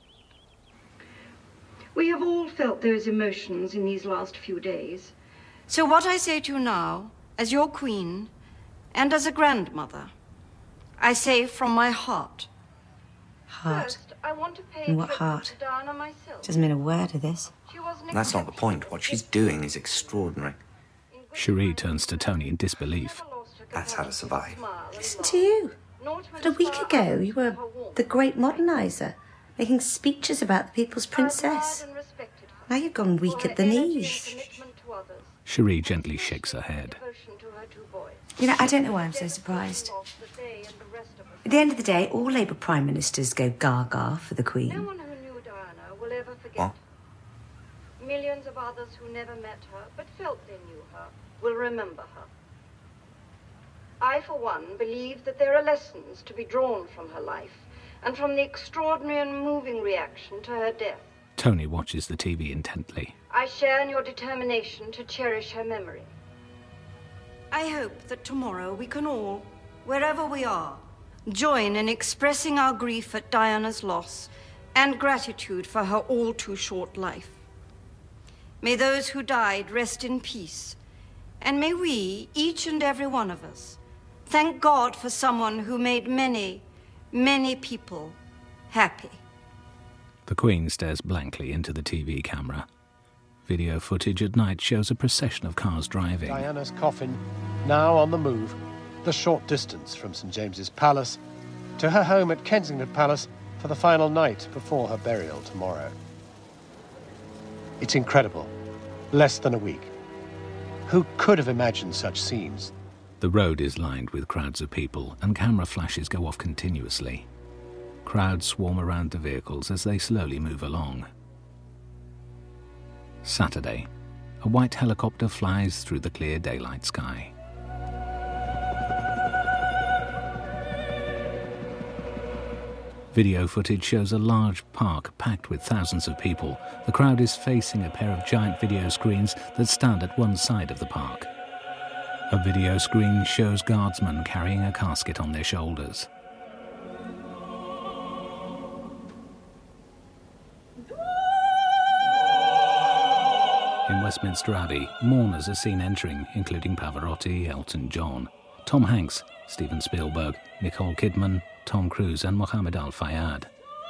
We have all felt those emotions in these last few days. So what I say to you now, as your Queen and as a grandmother, I say from my heart. Heart? First, I want to pay And what tribute heart? to Diana myself. Doesn't mean a word of this. That's not the point. What she's doing is extraordinary. Cherie turns to Tony in disbelief. That's how to survive. Listen to you. But a week ago, you were the great moderniser, making speeches about the people's princess. Now you've gone weak at the knees. Cherie gently shakes her head. You know, I don't know why I'm so surprised. At the end of the day, all Labour Prime Ministers go gaga for the Queen. No one who knew Diana will ever forget What? her. Millions of others who never met her but felt they knew her will remember her. I, for one, believe that there are lessons to be drawn from her life and from the extraordinary and moving reaction to her death. Tony watches the T V intently. I share in your determination to cherish her memory. I hope that tomorrow we can all, wherever we are, join in expressing our grief at Diana's loss and gratitude for her all-too-short life. May those who died rest in peace, and may we, each and every one of us, thank God for someone who made many, many people happy. The Queen stares blankly into the T V camera. Video footage at night shows a procession of cars driving. Diana's coffin, now on the move, the short distance from St James's Palace to her home at Kensington Palace for the final night before her burial tomorrow. It's incredible. Less than a week. Who could have imagined such scenes? The road is lined with crowds of people, and camera flashes go off continuously. Crowds swarm around the vehicles as they slowly move along. Saturday, a white helicopter flies through the clear daylight sky. Video footage shows a large park packed with thousands of people. The crowd is facing a pair of giant video screens that stand at one side of the park. A video screen shows guardsmen carrying a casket on their shoulders. In Westminster Abbey, mourners are seen entering, including Pavarotti, Elton John, Tom Hanks, Steven Spielberg, Nicole Kidman, Tom Cruise and Mohammed Al-Fayed.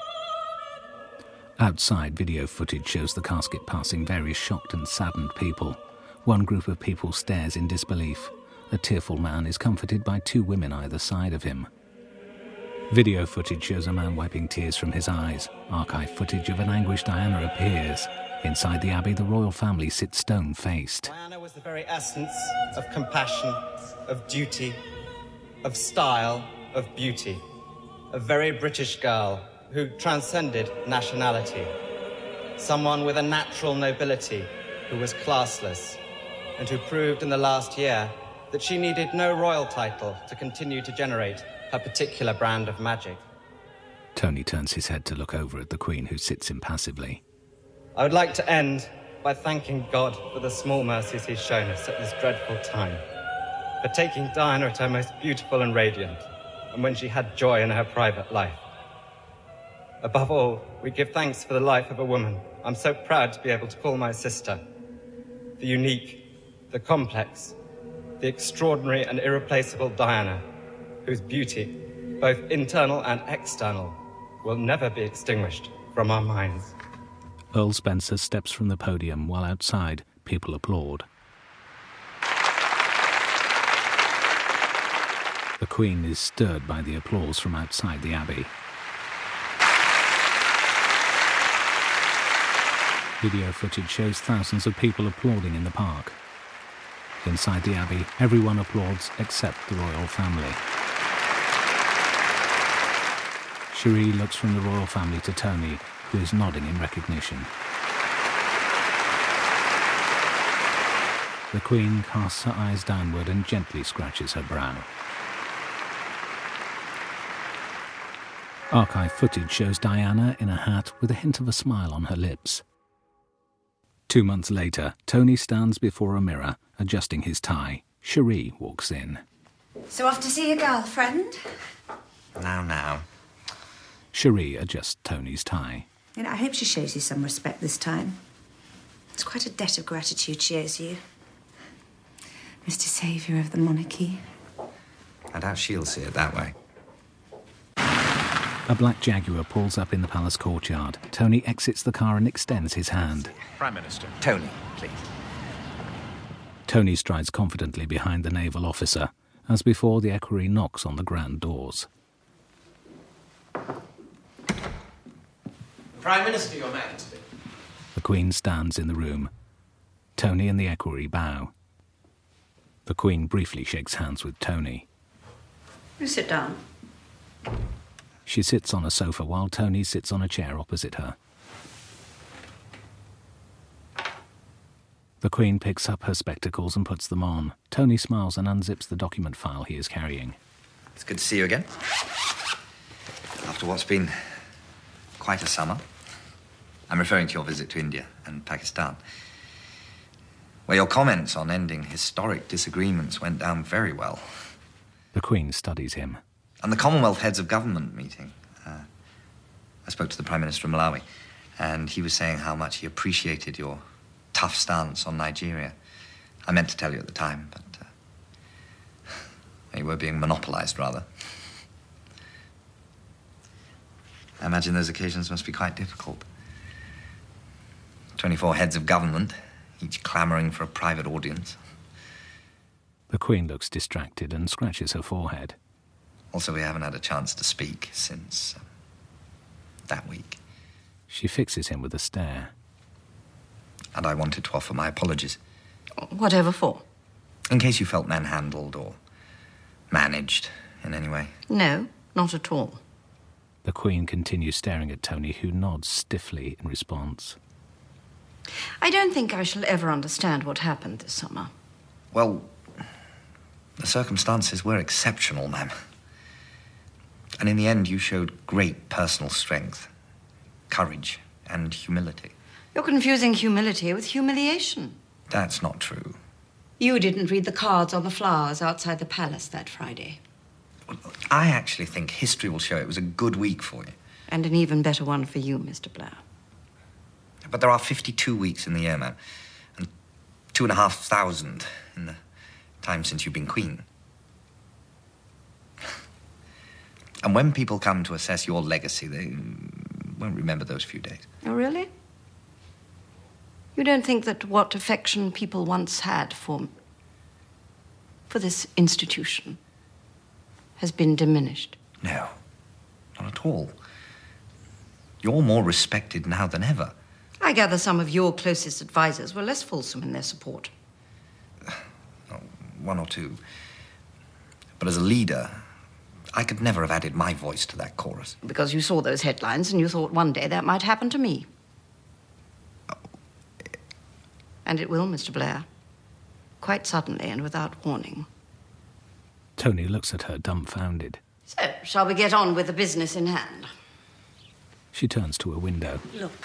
Outside, video footage shows the casket passing various shocked and saddened people. One group of people stares in disbelief. A tearful man is comforted by two women either side of him. Video footage shows a man wiping tears from his eyes. Archive footage of an anguished Diana appears. Inside the Abbey, the royal family sits stone-faced. Diana was the very essence of compassion, of duty, of style, of beauty. A very British girl who transcended nationality. Someone with a natural nobility who was classless and who proved in the last year that she needed no royal title to continue to generate her particular brand of magic. Tony turns his head to look over at the Queen, who sits impassively. I would like to end by thanking God for the small mercies he's shown us at this dreadful time, for taking Diana at her most beautiful and radiant, and when she had joy in her private life. Above all, we give thanks for the life of a woman I'm so proud to be able to call my sister. The unique, the complex, the extraordinary and irreplaceable Diana, whose beauty, both internal and external, will never be extinguished from our minds. Earl Spencer steps from the podium while outside people applaud. The Queen is stirred by the applause from outside the Abbey. Video footage shows thousands of people applauding in the park. Inside the Abbey, everyone applauds except the royal family. Cherie looks from the royal family to Tony, who is nodding in recognition. The Queen casts her eyes downward and gently scratches her brow. Archive footage shows Diana in a hat with a hint of a smile on her lips. Two months later, Tony stands before a mirror, adjusting his tie. Cherie walks in. So off to see your girlfriend? Now, now. Cherie adjusts Tony's tie. You know, I hope she shows you some respect this time. It's quite a debt of gratitude she owes you. Mister Saviour of the monarchy. I doubt she'll see it that way. A black Jaguar pulls up in the palace courtyard. Tony exits the car and extends his hand. Prime Minister. Tony, please. Tony strides confidently behind the naval officer. As before, the equerry knocks on the grand doors. Prime Minister, Your Majesty. The Queen stands in the room. Tony and the equerry bow. The Queen briefly shakes hands with Tony. You sit down. She sits on a sofa while Tony sits on a chair opposite her. The Queen picks up her spectacles and puts them on. Tony smiles and unzips the document file he is carrying. It's good to see you again. After what's been quite a summer. I'm referring to your visit to India and Pakistan, where your comments on ending historic disagreements went down very well. The Queen studies him. And the Commonwealth Heads of Government meeting. Uh, I spoke to the Prime Minister of Malawi, and he was saying how much he appreciated your tough stance on Nigeria. I meant to tell you at the time, but uh, you were being monopolized, rather. I imagine those occasions must be quite difficult. Twenty-four heads of government, each clamouring for a private audience. The Queen looks distracted and scratches her forehead. Also, we haven't had a chance to speak since uh, that week. She fixes him with a stare. And I wanted to offer my apologies. Whatever for? In case you felt manhandled or managed in any way. No, not at all. The Queen continues staring at Tony, who nods stiffly in response. I don't think I shall ever understand what happened this summer. Well, the circumstances were exceptional, ma'am. And in the end, you showed great personal strength, courage, and humility. You're confusing humility with humiliation. That's not true. You didn't read the cards on the flowers outside the palace that Friday. I actually think history will show it was a good week for you. And an even better one for you, Mister Blair. But there are fifty-two weeks in the year, ma'am. And two and a half thousand in the time since you've been Queen. And when people come to assess your legacy, they won't remember those few days. Oh, really? You don't think that what affection people once had for... for this institution has been diminished? No, not at all. You're more respected now than ever. I gather some of your closest advisors were less fulsome in their support. One or two. But as a leader, I could never have added my voice to that chorus. Because you saw those headlines and you thought one day that might happen to me. Oh. And it will, Mister Blair. Quite suddenly and without warning. Tony looks at her dumbfounded. So, shall we get on with the business in hand? She turns to a window. Look.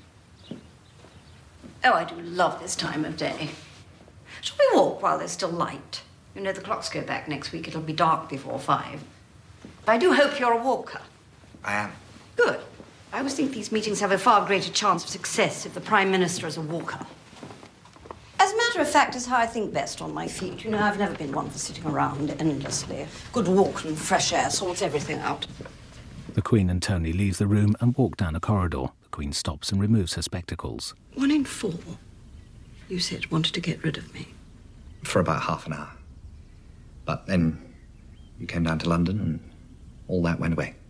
Oh, I do love this time of day. Shall we walk while there's still light? You know, the clocks go back next week. It'll be dark before five. But I do hope you're a walker. I am. Good. I always think these meetings have a far greater chance of success if the Prime Minister is a walker. As a matter of fact, it's how I think best on my feet. You know, I've never been one for sitting around endlessly. Good walk and fresh air sorts everything out. The Queen and Tony leave the room and walk down a corridor. The Queen stops and removes her spectacles. One in four, you said, wanted to get rid of me. For about half an hour. But then you came down to London and all that went away.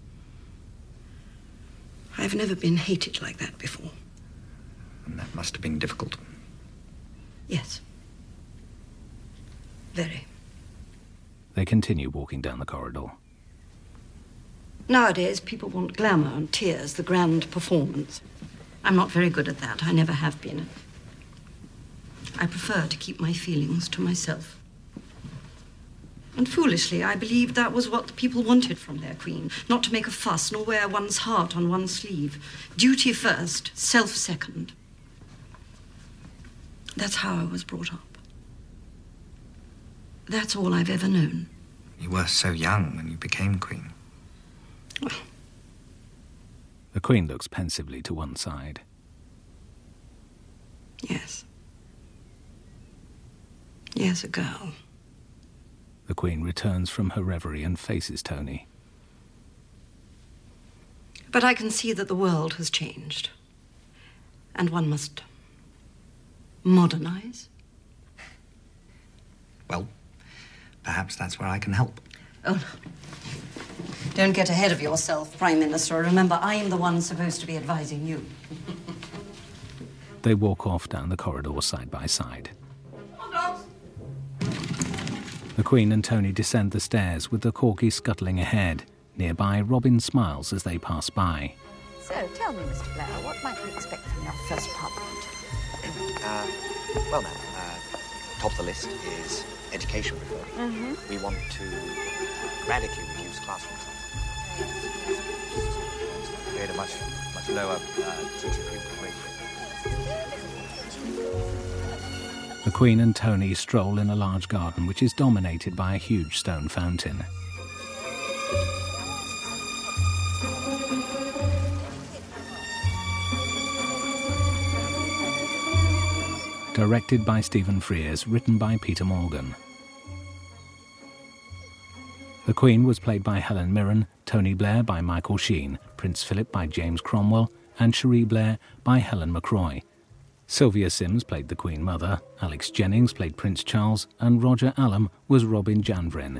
I've never been hated like that before. And that must have been difficult. Yes. Very. They continue walking down the corridor. Nowadays, people want glamour and tears, the grand performance. I'm not very good at that. I never have been. I prefer to keep my feelings to myself. And foolishly, I believed that was what the people wanted from their queen. Not to make a fuss, nor wear one's heart on one's sleeve. Duty first, self second. That's how I was brought up. That's all I've ever known. You were so young when you became queen. Well. The Queen looks pensively to one side. Yes. Yes, a girl. The Queen returns from her reverie and faces Tony. But I can see that the world has changed. And one must modernize. Well, perhaps that's where I can help. Oh, no. Don't get ahead of yourself, Prime Minister. Remember, I am the one supposed to be advising you. They walk off down the corridor side by side. The Queen and Tony descend the stairs with the corgi scuttling ahead. Nearby, Robin smiles as they pass by. So, tell me, Mister Blair, what might we expect from your first Parliament? Uh, well, now, uh, top of the list is education reform. Mm-hmm. We want to radically reduce classroom size. Create a much, much lower uh, teacher-pupil ratio. The Queen and Tony stroll in a large garden which is dominated by a huge stone fountain. Directed by Stephen Frears, written by Peter Morgan. The Queen was played by Helen Mirren, Tony Blair by Michael Sheen, Prince Philip by James Cromwell, and Cherie Blair by Helen McCroy. Sylvia Sims played the Queen Mother, Alex Jennings played Prince Charles, and Roger Allam was Robin Janvrin.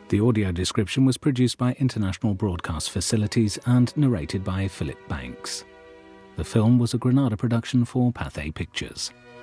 The audio description was produced by International Broadcast Facilities and narrated by Philip Banks. The film was a Granada production for Pathé Pictures.